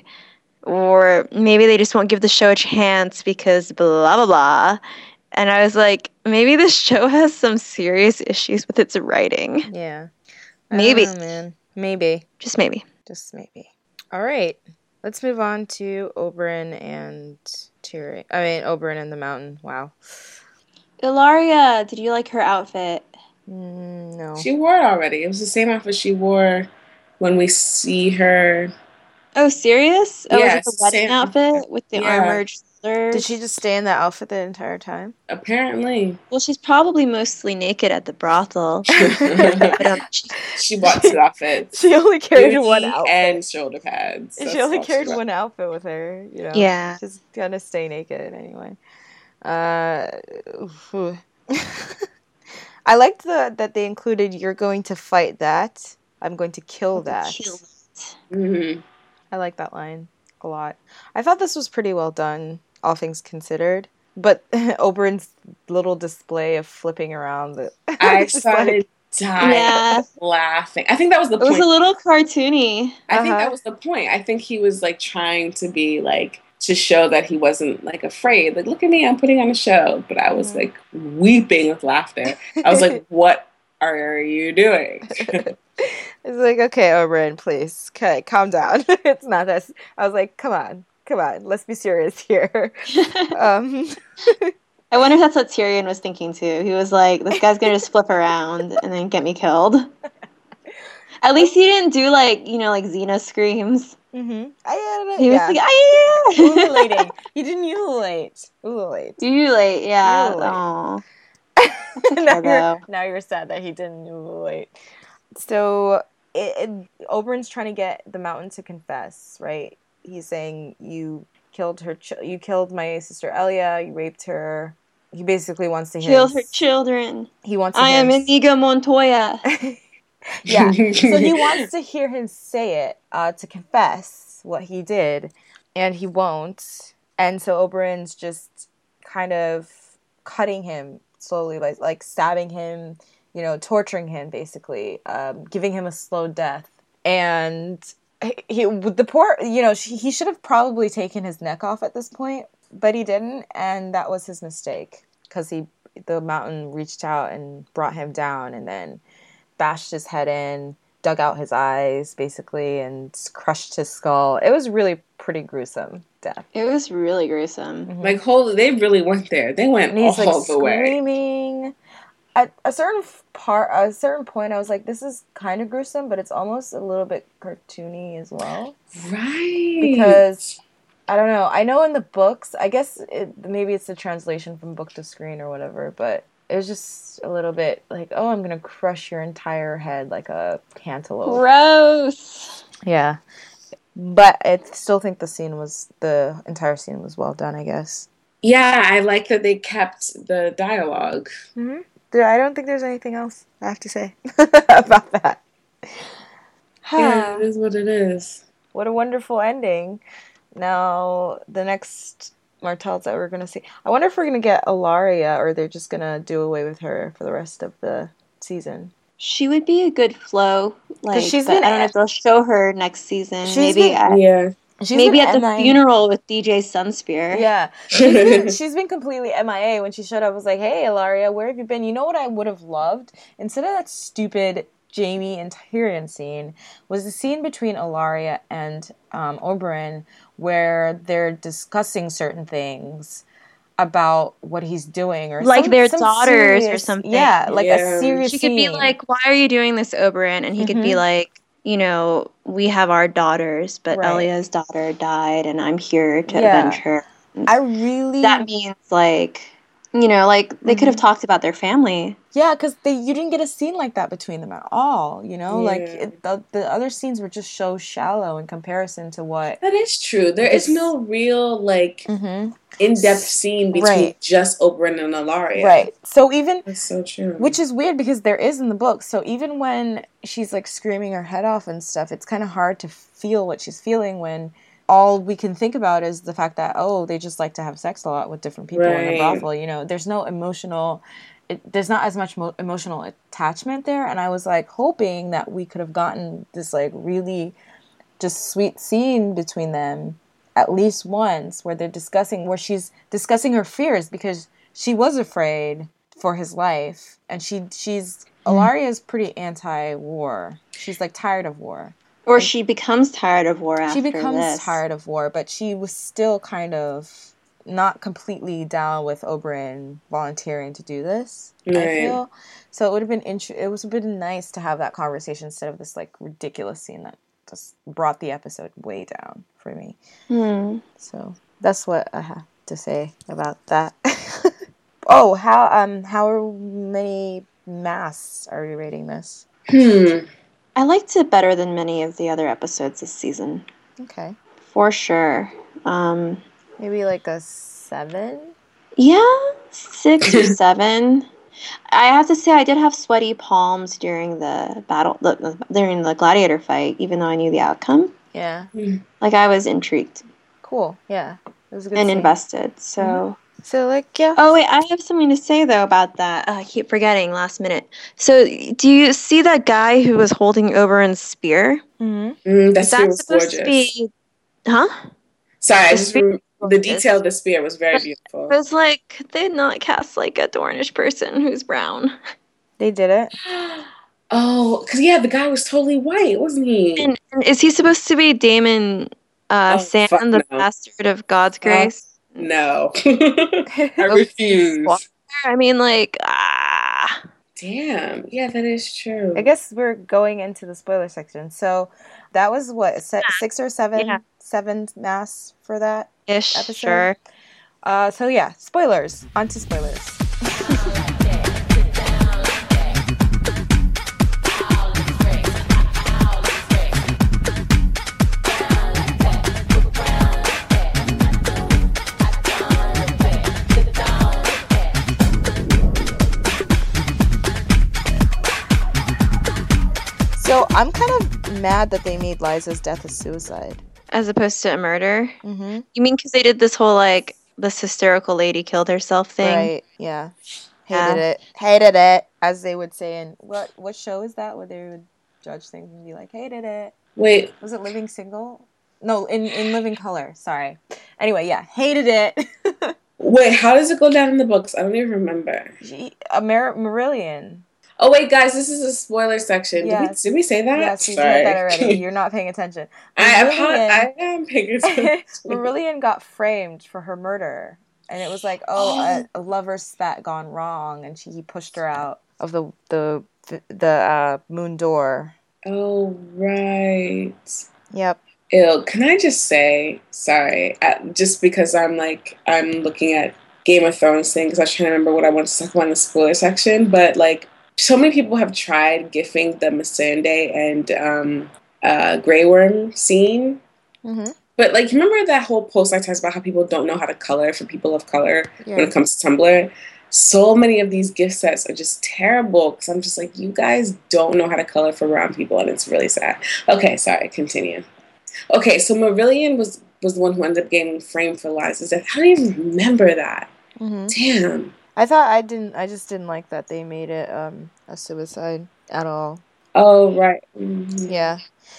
or maybe they just won't give the show a chance because blah blah blah. And I was like, maybe this show has some serious issues with its writing. Yeah. I Maybe. don't know, man. Maybe. Just maybe. Just maybe. All right. Let's move on to Oberyn and Tyrion. I mean, Oberyn and the Mountain. Wow. Ilaria, did you like her outfit? Mm, no. She wore it already. It was the same outfit she wore when we see her. Oh, serious? Oh, Yeah, was it the wedding same- outfit with the Yeah. armored shoulders? Did she just stay in that outfit the entire time? Apparently, Well, she's probably mostly naked at the brothel. But, um, she- she bought two outfits. She only carried Booty one outfit. and shoulder pads. she That's only all carried got. one outfit with her, you know. Yeah. Just gonna stay naked anyway. Uh, oof. I liked the that they included "You're going to fight that. I'm going to kill that." Kill it. Mhm. I like that line a lot. I thought this was pretty well done, all things considered. But Oberyn's little display of flipping around, the I it's just like- started dying Yeah. laughing. I think that was the It was point. a little cartoony. I think Uh-huh. that was the point. I think he was like trying to be like to show that he wasn't like afraid. Like, look at me, I'm putting on a show. But I was Mhm. like weeping with laughter. I was like, what are you doing? It's like, okay, Oberyn, please, okay, calm down. It's not this. I was like, come on, come on, let's be serious here. Um, I wonder if that's what Tyrion was thinking too. He was like, this guy's gonna just flip around and then get me killed. At least he didn't do like, you know, like Xena screams. mm-hmm. I, He was yeah. like, ah, yeah. ululating. He didn't ululate. Ululate. Ululate, yeah. Ululate. Oh. now, though. you're, now you're sad that he didn't ululate. So it, it, Oberyn's trying to get the Mountain to confess, right? He's saying, you killed her. Ch- you killed my sister Elia. You raped her. He basically wants to hear. Killed his, her children. He wants. To I hear am his, Inigo Montoya. Yeah. So he wants to hear him say it, uh, to confess what he did, and he won't. And so Oberyn's just kind of cutting him slowly, like like stabbing him, you know, torturing him, basically, um, giving him a slow death. And he, he the poor, you know, he should have probably taken his neck off at this point, but he didn't, and that was his mistake, because he the mountain reached out and brought him down, and then bashed his head in, dug out his eyes, basically, and crushed his skull. It was really pretty gruesome death. It was really gruesome. Mm-hmm. Like, whole they really went there. They went and he's, all like, the way. Screaming. At a certain part, at a certain point, I was like, "This is kind of gruesome, but it's almost a little bit cartoony as well." Right. Because I don't know. I know in the books, I guess it, maybe it's the translation from book to screen or whatever, but it was just a little bit like, "Oh, I'm gonna crush your entire head like a cantaloupe." Gross. Yeah, but I still think the scene was the entire scene was well done. I guess. Yeah, I like that they kept the dialogue. Mm-hmm. I don't think there's anything else I have to say about that. Yeah, it is what it is. What a wonderful ending. Now, the next Martells that we're going to see. I wonder if we're going to get Ilaria, or they're just going to do away with her for the rest of the season. She would be a good flow. Like, she's but been I don't know if they'll show her next season. She's Maybe been- at, Yeah. She's maybe been at the M I A. funeral with D J Sunspear. Yeah. She's been, she's been completely M I A. When she showed up, I was like, "Hey, Ilaria, where have you been?" You know what I would have loved? Instead of that stupid Jaime and Tyrion scene, was the scene between Ilaria and um, Oberyn, where they're discussing certain things about what he's doing, or like some, their some daughters serious, or something. Yeah, like Yeah. a serious She could be scene. like, "Why are you doing this, Oberyn?" And he could be Mhm. like, "You know, we have our daughters, but Right. Elia's daughter died, and I'm here to Yeah. avenge her." I really That means like, you know, like they could have Mhm. talked about their family. Yeah, because they you didn't get a scene like that between them at all. You know, like Yeah. it, the the other scenes were just so shallow in comparison to what. That is true. There is This- no real, like, Mm-hmm. in-depth scene between Right. just Oberyn and Ilaria. Right. So even, That's so true. which is weird because there is in the book. So even when she's like screaming her head off and stuff, it's kind of hard to feel what she's feeling when all we can think about is the fact that, oh, they just like to have sex a lot with different people in a Right. brothel. You know, there's no emotional. It, there's not as much mo- emotional attachment there, and I was like hoping that we could have gotten this like really just sweet scene between them at least once, where they're discussing, where she's discussing her fears, because she was afraid for his life, and she she's Ilaria is pretty anti-war. She's like tired of war. Or she becomes tired of war after She becomes this. tired of war, but she was still kind of not completely down with Oberyn volunteering to do this. I Right. feel so. It would have been int- It was been nice to have that conversation instead of this like ridiculous scene that just brought the episode way down for me. Hmm. So that's what I have to say about that. Oh, how um how many masks are you rating this? Hmm. I liked it better than many of the other episodes this season, Okay, for sure. Um, maybe like a seven. yeah, six or seven. I have to say, I did have sweaty palms during the battle, the, during the gladiator fight, even though I knew the outcome. Yeah, Like, I was intrigued cool. Yeah, it was a good and scene. invested. So, So like yeah. oh wait, I have something to say though about that. Oh, I keep forgetting. Last minute. So, do you see that guy who was holding Oberyn's spear? Mm-hmm. Mm, that Is spear that was supposed gorgeous. to be? Huh? Sorry, I the just spear rem- the detail of the spear was very beautiful. It was like they did not cast like a Dornish person who's brown. They did it. Oh, because yeah, the guy was totally white, wasn't he? And, and is he supposed to be Damon uh, Oh, Sand, fuck the no. bastard of God's grace? No, I refuse. I mean, like, ah. Damn, yeah, that is true. I guess we're going into the spoiler section. So that was what se- six or seven, Yeah. seven masks for that Ish, episode. sure. Uh, so yeah, spoilers. On to spoilers. I'm kind of mad that they made Liza's death a suicide. As opposed to a murder? Mm-hmm. You mean because they did this whole, like, this hysterical lady killed herself thing? Right, yeah. Yeah. Hated it. Hated it, as they would say in... What what show is that where they would judge things and be like, hated it? Wait. Was it Living Single? No, in, in Living Color. Sorry. Anyway, yeah. Hated it. Wait, how does it go down in the books? I don't even remember. She, a Mar- Marillion. Oh, wait, guys, this is a spoiler section. Yes. Did, we, did we say that? Yes, we Sorry. said that already. You're not paying attention. I, Marillion, I am paying attention. Marillion got framed for her murder. And it was like, oh, Oh. A, a lover spat gone wrong. And she he pushed her out of the the, the uh, moon door. Oh, right. Yep. Ew, can I just say, sorry, uh, just because I'm like, I'm looking at Game of Thrones thing, because I was trying to remember what I wanted to talk about in the spoiler section, but like, so many people have tried gifting the Missandei and um, uh, Grey Worm scene. Mm-hmm. But like, remember that whole post I talked about how people don't know how to color for people of color Yeah. when it comes to Tumblr? So many of these gift sets are just terrible because I'm just like, you guys don't know how to color for brown people, and it's really sad. Okay, sorry, continue. Okay, so Marillion was was the one who ended up getting framed for Liza's death. I don't even remember that. Mm-hmm. Damn. I thought I didn't. I just didn't like that they made it um, a suicide at all. Oh, right. Mm-hmm. Yeah,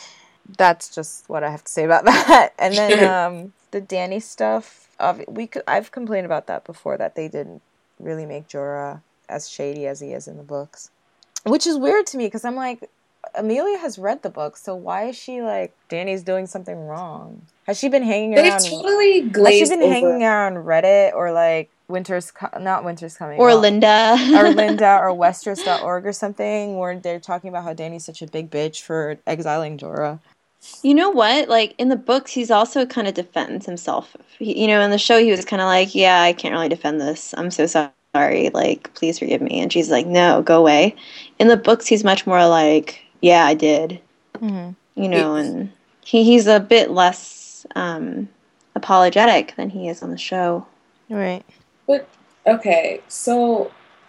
that's just what I have to say about that. And then um, the Dany stuff. Uh, we could, I've complained about that before, that they didn't really make Jorah as shady as he is in the books, which is weird to me because I'm like, Amelia has read the book, so why is she like Dany's doing something wrong? Has she been hanging They've around? totally Has glazed she been over. hanging around Reddit or like Winter's Co- not Winter's Coming Or well, Linda. or Linda or Westeros dot org or something where they're talking about how Dany's such a big bitch for exiling Jorah. You know what? Like, in the books, he's also kind of defends himself. He, you know, in the show, he was kind of like, yeah, I can't really defend this. I'm so sorry. Like, please forgive me. And she's like, no, go away. In the books, he's much more like, yeah, I did. Mm-hmm. You know, and he, he's a bit less um, apologetic than he is on the show. Right. But, okay, so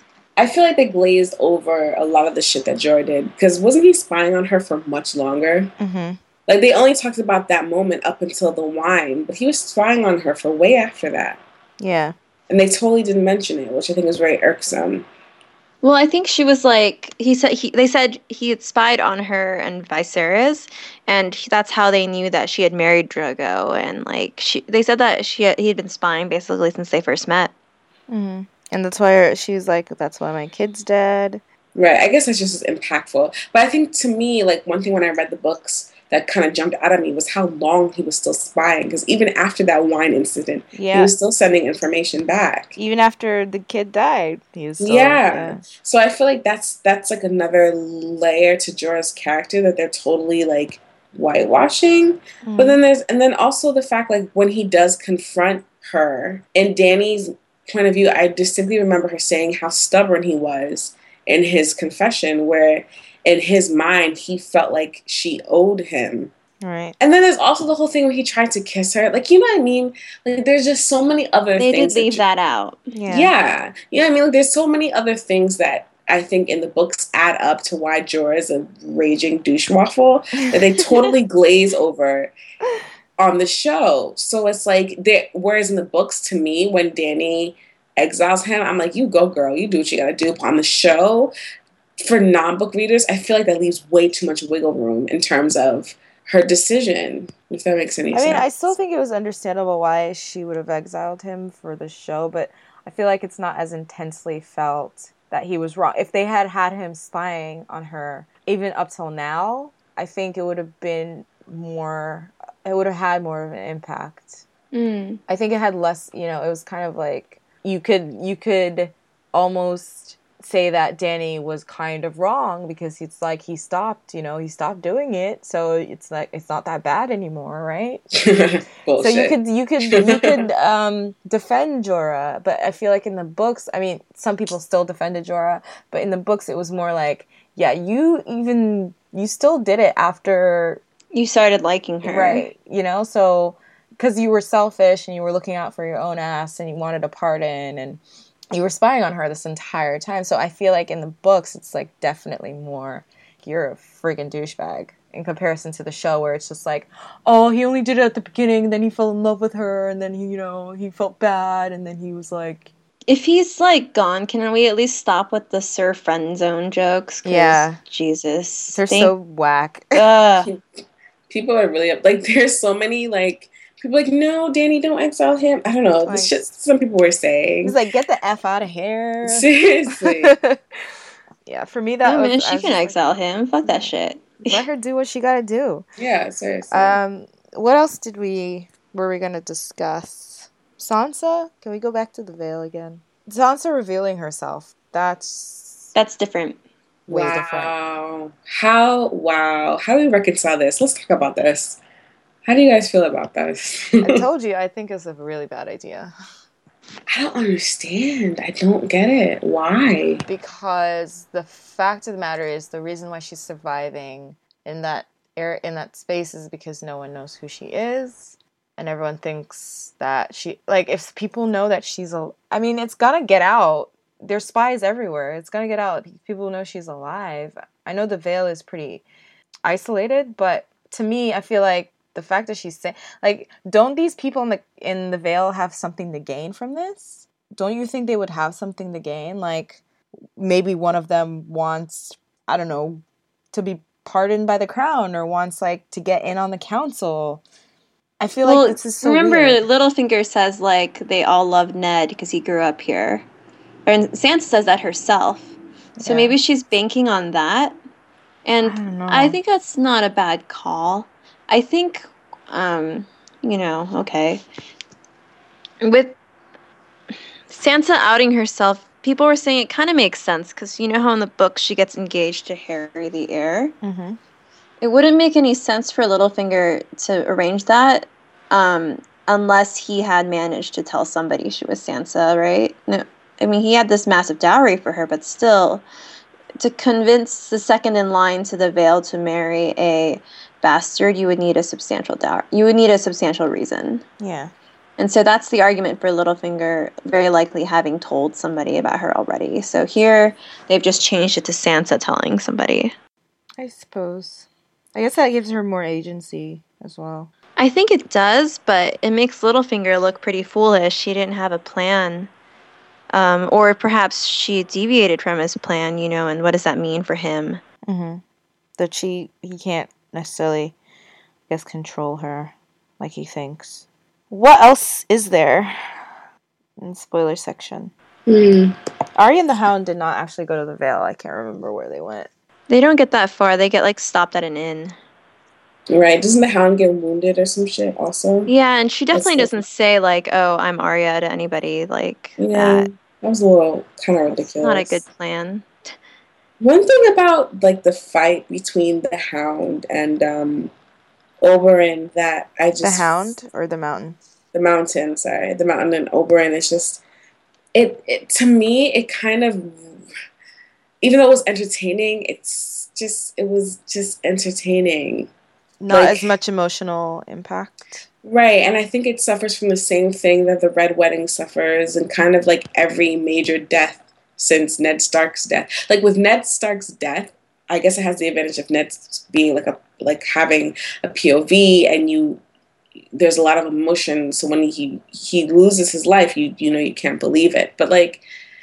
I feel like they glazed over a lot of the shit that Jorah did. Because wasn't he spying on her for much longer? Mm-hmm. Like, they only talked about that moment up until the wine, but he was spying on her for way after that. Yeah. And they totally didn't mention it, which I think was very irksome. Well, I think she was like, he said, he, they said he had spied on her and Viserys, and he, that's how they knew that she had married Drogo. And like, she, they said that she had, he had been spying basically since they first met. Mm-hmm. And that's why she's like, that's why my kid's dead. Right, I guess that's just as impactful. But I think to me, like, one thing when I read the books that kind of jumped out at me was how long he was still spying. Because even after that wine incident, Yeah. he was still sending information back. Even after the kid died, he was still, yeah. yeah. So I feel like that's that's like another layer to Jorah's character that they're totally like whitewashing. Mm. But then there's and then also the fact like when he does confront her, in Dany's point of view, I distinctly remember her saying how stubborn he was in his confession, where in his mind he felt like she owed him. Right. And then there's also the whole thing where he tried to kiss her. Like, you know what I mean? Like, there's just so many other They things. did leave that, that out. Yeah. yeah. You know what I mean? Like, there's so many other things that I think in the books add up to why Jorah is a raging douche waffle that they totally glaze over on the show. So it's like, they whereas in the books, to me, when Dany exiles him, I'm like, you go, girl. You do what you gotta do. On the show, for non-book readers, I feel like that leaves way too much wiggle room in terms of her decision, if that makes any I sense. mean, I still think it was understandable why she would have exiled him for the show, but I feel like it's not as intensely felt that he was wrong. If they had had him spying on her, even up till now, I think it would have been more, it would have had more of an impact. Mm. I think it had less, you know, it was kind of like, you could, you could almost say that Dany was kind of wrong because it's like he stopped, you know, he stopped doing it, so it's like it's not that bad anymore, right? So you could you could you could um, defend Jorah, but I feel like in the books, I mean, some people still defended Jorah, but in the books it was more like, yeah, you even you still did it after You started liking her. right? You know, so because you were selfish and you were looking out for your own ass and you wanted a pardon and you were spying on her this entire time. So I feel like in the books, it's like definitely more, like, you're a friggin' douchebag. In comparison to the show where it's just like, oh, he only did it at the beginning, then he fell in love with her, and then he, you know, he felt bad, and then he was like... If he's, like, gone, can we at least stop with the Sir Friend Zone jokes? Yeah. Jesus. They're Thank- so whack. Ugh. People are really... Like, there's so many, like... People are like, no, Danny, don't exile him. I don't know. Like, This shit some people were saying. He's like, get the F out of here. Seriously. Yeah, for me, that oh, was... man, she was can exile like, him. Fuck that shit. Let her do what she gotta do. Yeah, seriously. Um, what else did we were we gonna discuss? Sansa? Can we go back to the Vale again? Sansa revealing herself. That's that's different. Way wow. different. How wow. How do we reconcile this? Let's talk about this. How do you guys feel about this? I told you, I think it's a really bad idea. I don't understand. I don't get it. Why? Because the fact of the matter is, the reason why she's surviving in that air in that space is because no one knows who she is, and everyone thinks that she like if people know that she's a. I mean, it's gonna get out. There's spies everywhere. It's gonna get out. People know she's alive. I know the Vale is pretty isolated, but to me, I feel like the fact that she's saying, like, don't these people in the in the Vale have something to gain from this? Don't you think they would have something to gain? Like, maybe one of them wants, I don't know, to be pardoned by the crown, or wants, like, to get in on the council. I feel well, like this is so remember, weird. Littlefinger says, like, they all love Ned because he grew up here. And Sansa says that herself. So yeah. Maybe she's banking on that. And I don't know. I think that's not a bad call. I think, um, you know, okay. With Sansa outing herself, people were saying it kind of makes sense because you know how in the book she gets engaged to Harry the heir? Mm-hmm. It wouldn't make any sense for Littlefinger to arrange that um, unless he had managed to tell somebody she was Sansa, right? No, I mean, he had this massive dowry for her, but still, to convince the second in line to the Vale to marry a bastard, you would need a substantial dowry. You would need a substantial reason. Yeah. And so that's the argument for Littlefinger very likely having told somebody about her already. So here, they've just changed it to Sansa telling somebody. I suppose. I guess that gives her more agency as well. I think it does, but it makes Littlefinger look pretty foolish. She didn't have a plan. Um, or perhaps she deviated from his plan, you know, and what does that mean for him? Mm-hmm. That she, he can't necessarily, I guess, control her like he thinks. What else is there in the spoiler section? Mm. Arya and the Hound did not actually go to the Vale. I can't remember where they went. They don't get that far. They get, like, stopped at an inn. Right. Doesn't the Hound get wounded or some shit also? Yeah, and she definitely That's doesn't say, like, oh, I'm Arya to anybody like yeah, that. That was a little kind of ridiculous. It's not a good plan. One thing about, like, the fight between the Hound and um, Oberyn that I just... The Hound or the Mountain? The Mountain, sorry. The Mountain and Oberyn is just... It, it to me, it kind of... Even though it was entertaining, it's just... It was just entertaining. Not like, as much emotional impact. Right, and I think it suffers from the same thing that the Red Wedding suffers, and kind of like every major death since Ned Stark's death. Like with Ned Stark's death, I guess it has the advantage of Ned being like a like having a P O V, and you there's a lot of emotion. So when he he loses his life, you you know you can't believe it. But like.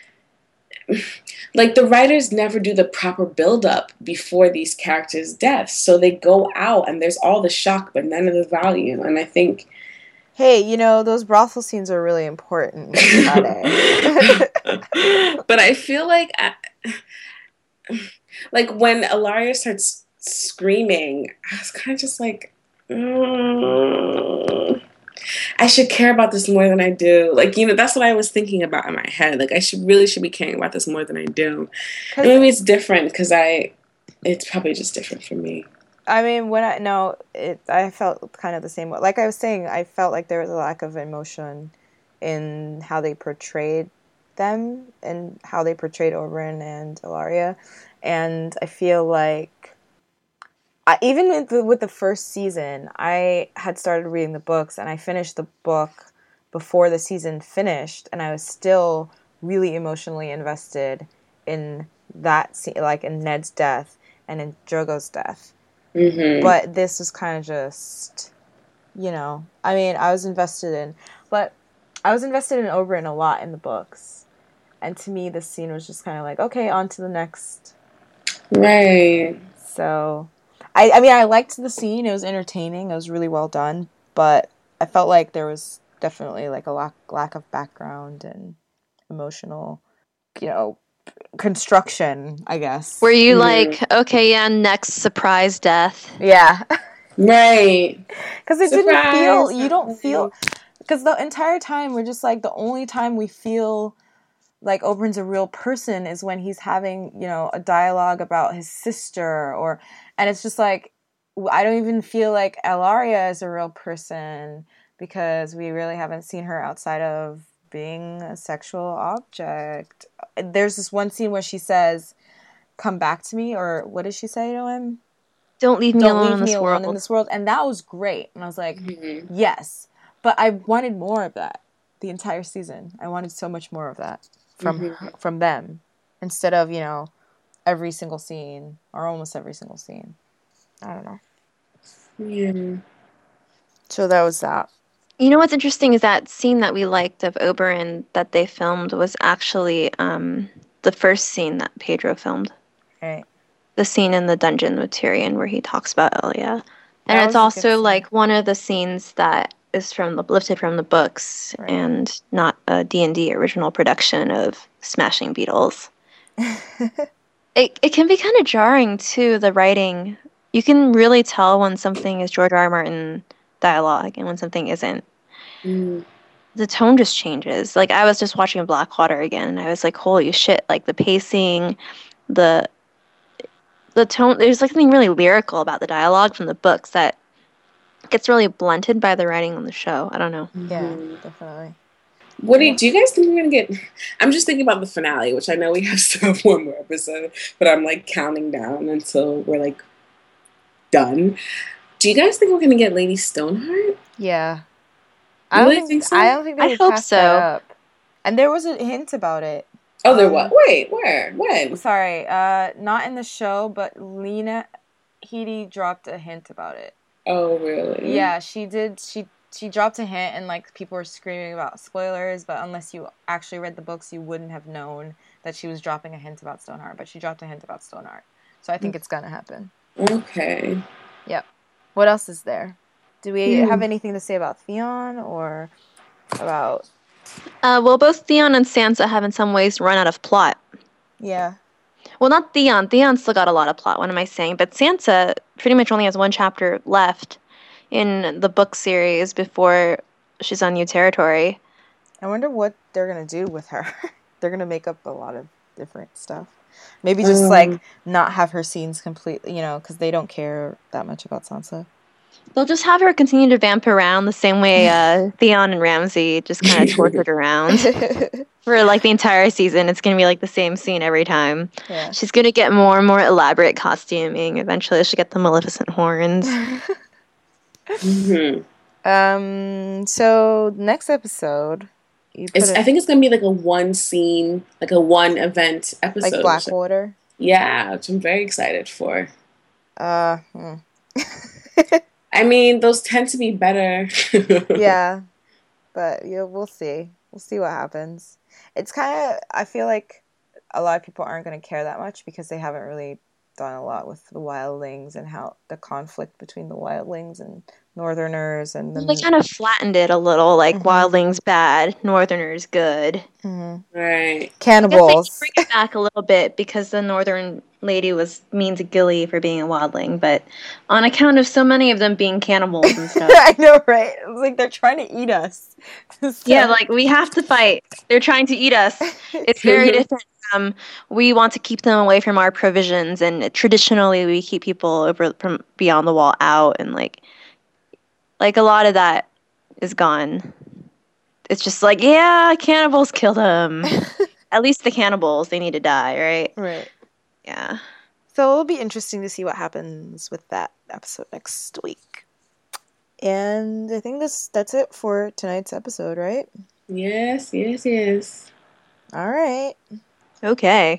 Like, the writers never do the proper build-up before these characters' deaths. So they go out, and there's all the shock, but none of the value. And I think... Hey, you know, those brothel scenes are really important. But I feel like... I, like, when Ellaria starts screaming, I was kind of just like... Mm, I should care about this more than I do. Like, you know, that's what I was thinking about in my head. Like, I should really should be caring about this more than I do. And maybe it's different because I, it's probably just different for me. I mean, when I, no, it, I felt kind of the same way. Like I was saying, I felt like there was a lack of emotion in how they portrayed them and how they portrayed Oberyn and Ellaria. And I feel like, I, even with the, with the first season, I had started reading the books, and I finished the book before the season finished, and I was still really emotionally invested in that scene, like in Ned's death. and in Drogo's death. Mm-hmm. But this was kind of just, you know, I mean, I was invested in, but I was invested in Oberyn a lot in the books. And to me, this scene was just kind of like, okay, on to the next. Right. So, I, I mean, I liked the scene. It was entertaining. It was really well done. But I felt like there was definitely like a lack, lack of background and emotional, you know, construction, I guess. Were you Mm. like, okay, yeah, next surprise death? Yeah. Right. Because it Surprise, didn't feel, you don't surprise. feel, because the entire time we're just like, the only time we feel like Oberyn's a real person is when he's having, you know, a dialogue about his sister, or, and it's just like, I don't even feel like Ellaria is a real person because we really haven't seen her outside of being a sexual object. There's this one scene where she says, "Come back to me," or what does she say to him? Don't leave me Don't alone leave in me this alone world. in this world. And that was great. And I was like, Mm-hmm. yes. But I wanted more of that the entire season. I wanted so much more of that from Mm-hmm. from them instead of, you know, every single scene or almost every single scene. I don't know. Yeah. So that was that. You know what's interesting is that scene that we liked of Oberyn that they filmed was actually um, the first scene that Pedro filmed. Right. The scene in the dungeon with Tyrion where he talks about Elia. And That it's was a good also scene. like one of the scenes that is from the lifted from the books Right. and not a D and D original production of Smashing Beatles. It it can be kind of jarring too, the writing. You can really tell when something is George R. R. Martin dialogue and when something isn't. Mm. The tone just changes. Like I was just watching Blackwater again and I was like, holy shit, like the pacing, the the tone, there's like something really lyrical about the dialogue from the books that gets really blunted by the writing on the show. I don't know. Yeah, Mhm. definitely. What do you, do you guys think we're gonna get? I'm just thinking about the finale, which I know we have still have one more episode, but I'm like counting down until we're like done. Do you guys think we're gonna get Lady Stoneheart? Yeah. You I don't really think, think so? I don't think they I would hope pass that so. up. And there was a hint about it. Oh, there Um, what? Wait, where? When? Sorry, uh, not in the show, but Lena Headey dropped a hint about it. Oh, really? Yeah, she did. She she dropped a hint, and like people were screaming about spoilers. But unless you actually read the books, you wouldn't have known that she was dropping a hint about Stoneheart. But she dropped a hint about Stoneheart, so I think it's gonna happen. Okay. Yep. What else is there? Do we Hmm. have anything to say about Theon or about? Uh, well, both Theon and Sansa have in some ways run out of plot. Yeah. Well, not Theon. Theon still got a lot of plot. What am I saying? But Sansa pretty much only has one chapter left in the book series before she's on new territory. I wonder what they're gonna do with her. They're gonna make up a lot of different stuff. Maybe Mm. just like not have her scenes completely, you know, because they don't care that much about Sansa. They'll just have her continue to vamp around the same way uh, Theon and Ramsay just kind of tortured around for like the entire season. It's going to be like the same scene every time. Yeah. She's going to get more and more elaborate costuming. Eventually she'll get the Maleficent horns. hmm Um. So next episode, you put It's. it, I think it's gonna be like a one scene, like a one event episode. like Blackwater. Yeah, which I'm very excited for. Uh. hmm. I mean, those tend to be better. Yeah, but yeah, we'll see. We'll see what happens. It's kind of. I feel like a lot of people aren't going to care that much because they haven't really done a lot with the wildlings and how the conflict between the wildlings and Northerners and the. They kind of flattened it a little, like Mhm. Wildlings bad, Northerners good. Mhm. Right. I guess Cannibals. they bring it back a little bit because the Northern lady was mean to Gilly for being a wildling, but on account of so many of them being cannibals and stuff. I know, right? It's like they're trying to eat us. So- Yeah, like we have to fight. They're trying to eat us. It's very different from we want to keep them away from our provisions, and traditionally we keep people over from beyond the wall out, and like, like a lot of that is gone. It's just like, yeah, cannibals kill them. At least the cannibals, they need to die, right? Right. Yeah. So it'll be interesting to see what happens with that episode next week. And I think this that's it for tonight's episode, right? Yes, yes, yes. All right. Okay.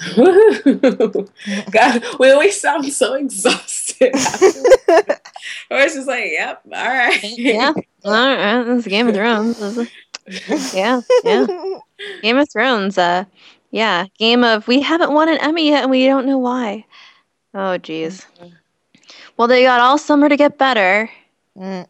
God, we always sound so exhausted. Or it's just like, yep, all right. Yeah. All right. It's Game of Thrones. Yeah. Yeah. Game of Thrones. Uh, yeah. Game of. We haven't won an Emmy yet, and we don't know why. Oh, geez. Well, they got all summer to get better. Mm.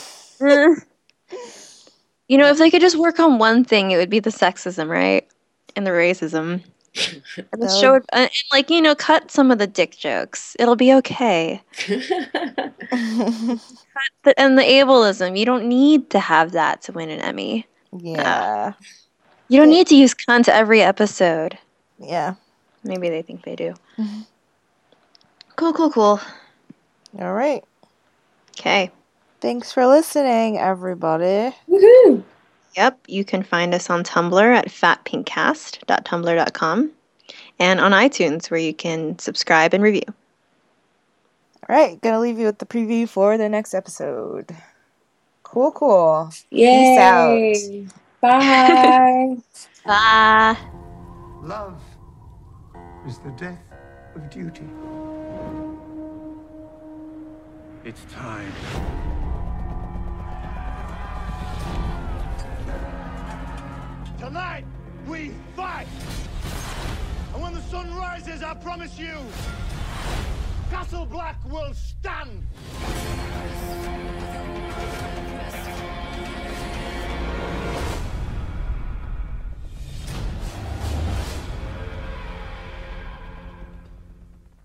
You know, if they could just work on one thing, it would be the sexism, right? And the racism. And the show, would, and like, you know, cut some of the dick jokes. It'll be okay. Cut the, and the ableism. You don't need to have that to win an Emmy. Yeah. Uh, you don't need to use cunt every episode. Yeah. Maybe they think they do. Mm-hmm. Cool, cool, cool. All right. Okay. Thanks for listening, everybody. Woohoo! Yep, you can find us on Tumblr at fat pink cast dot tumblr dot com and on iTunes where you can subscribe and review. All right, gonna leave you with the preview for the next episode. Cool, cool. Yay. Peace out. Bye. Bye. Love is the death of duty. It's time. Tonight, we fight! And when the sun rises, I promise you, Castle Black will stand!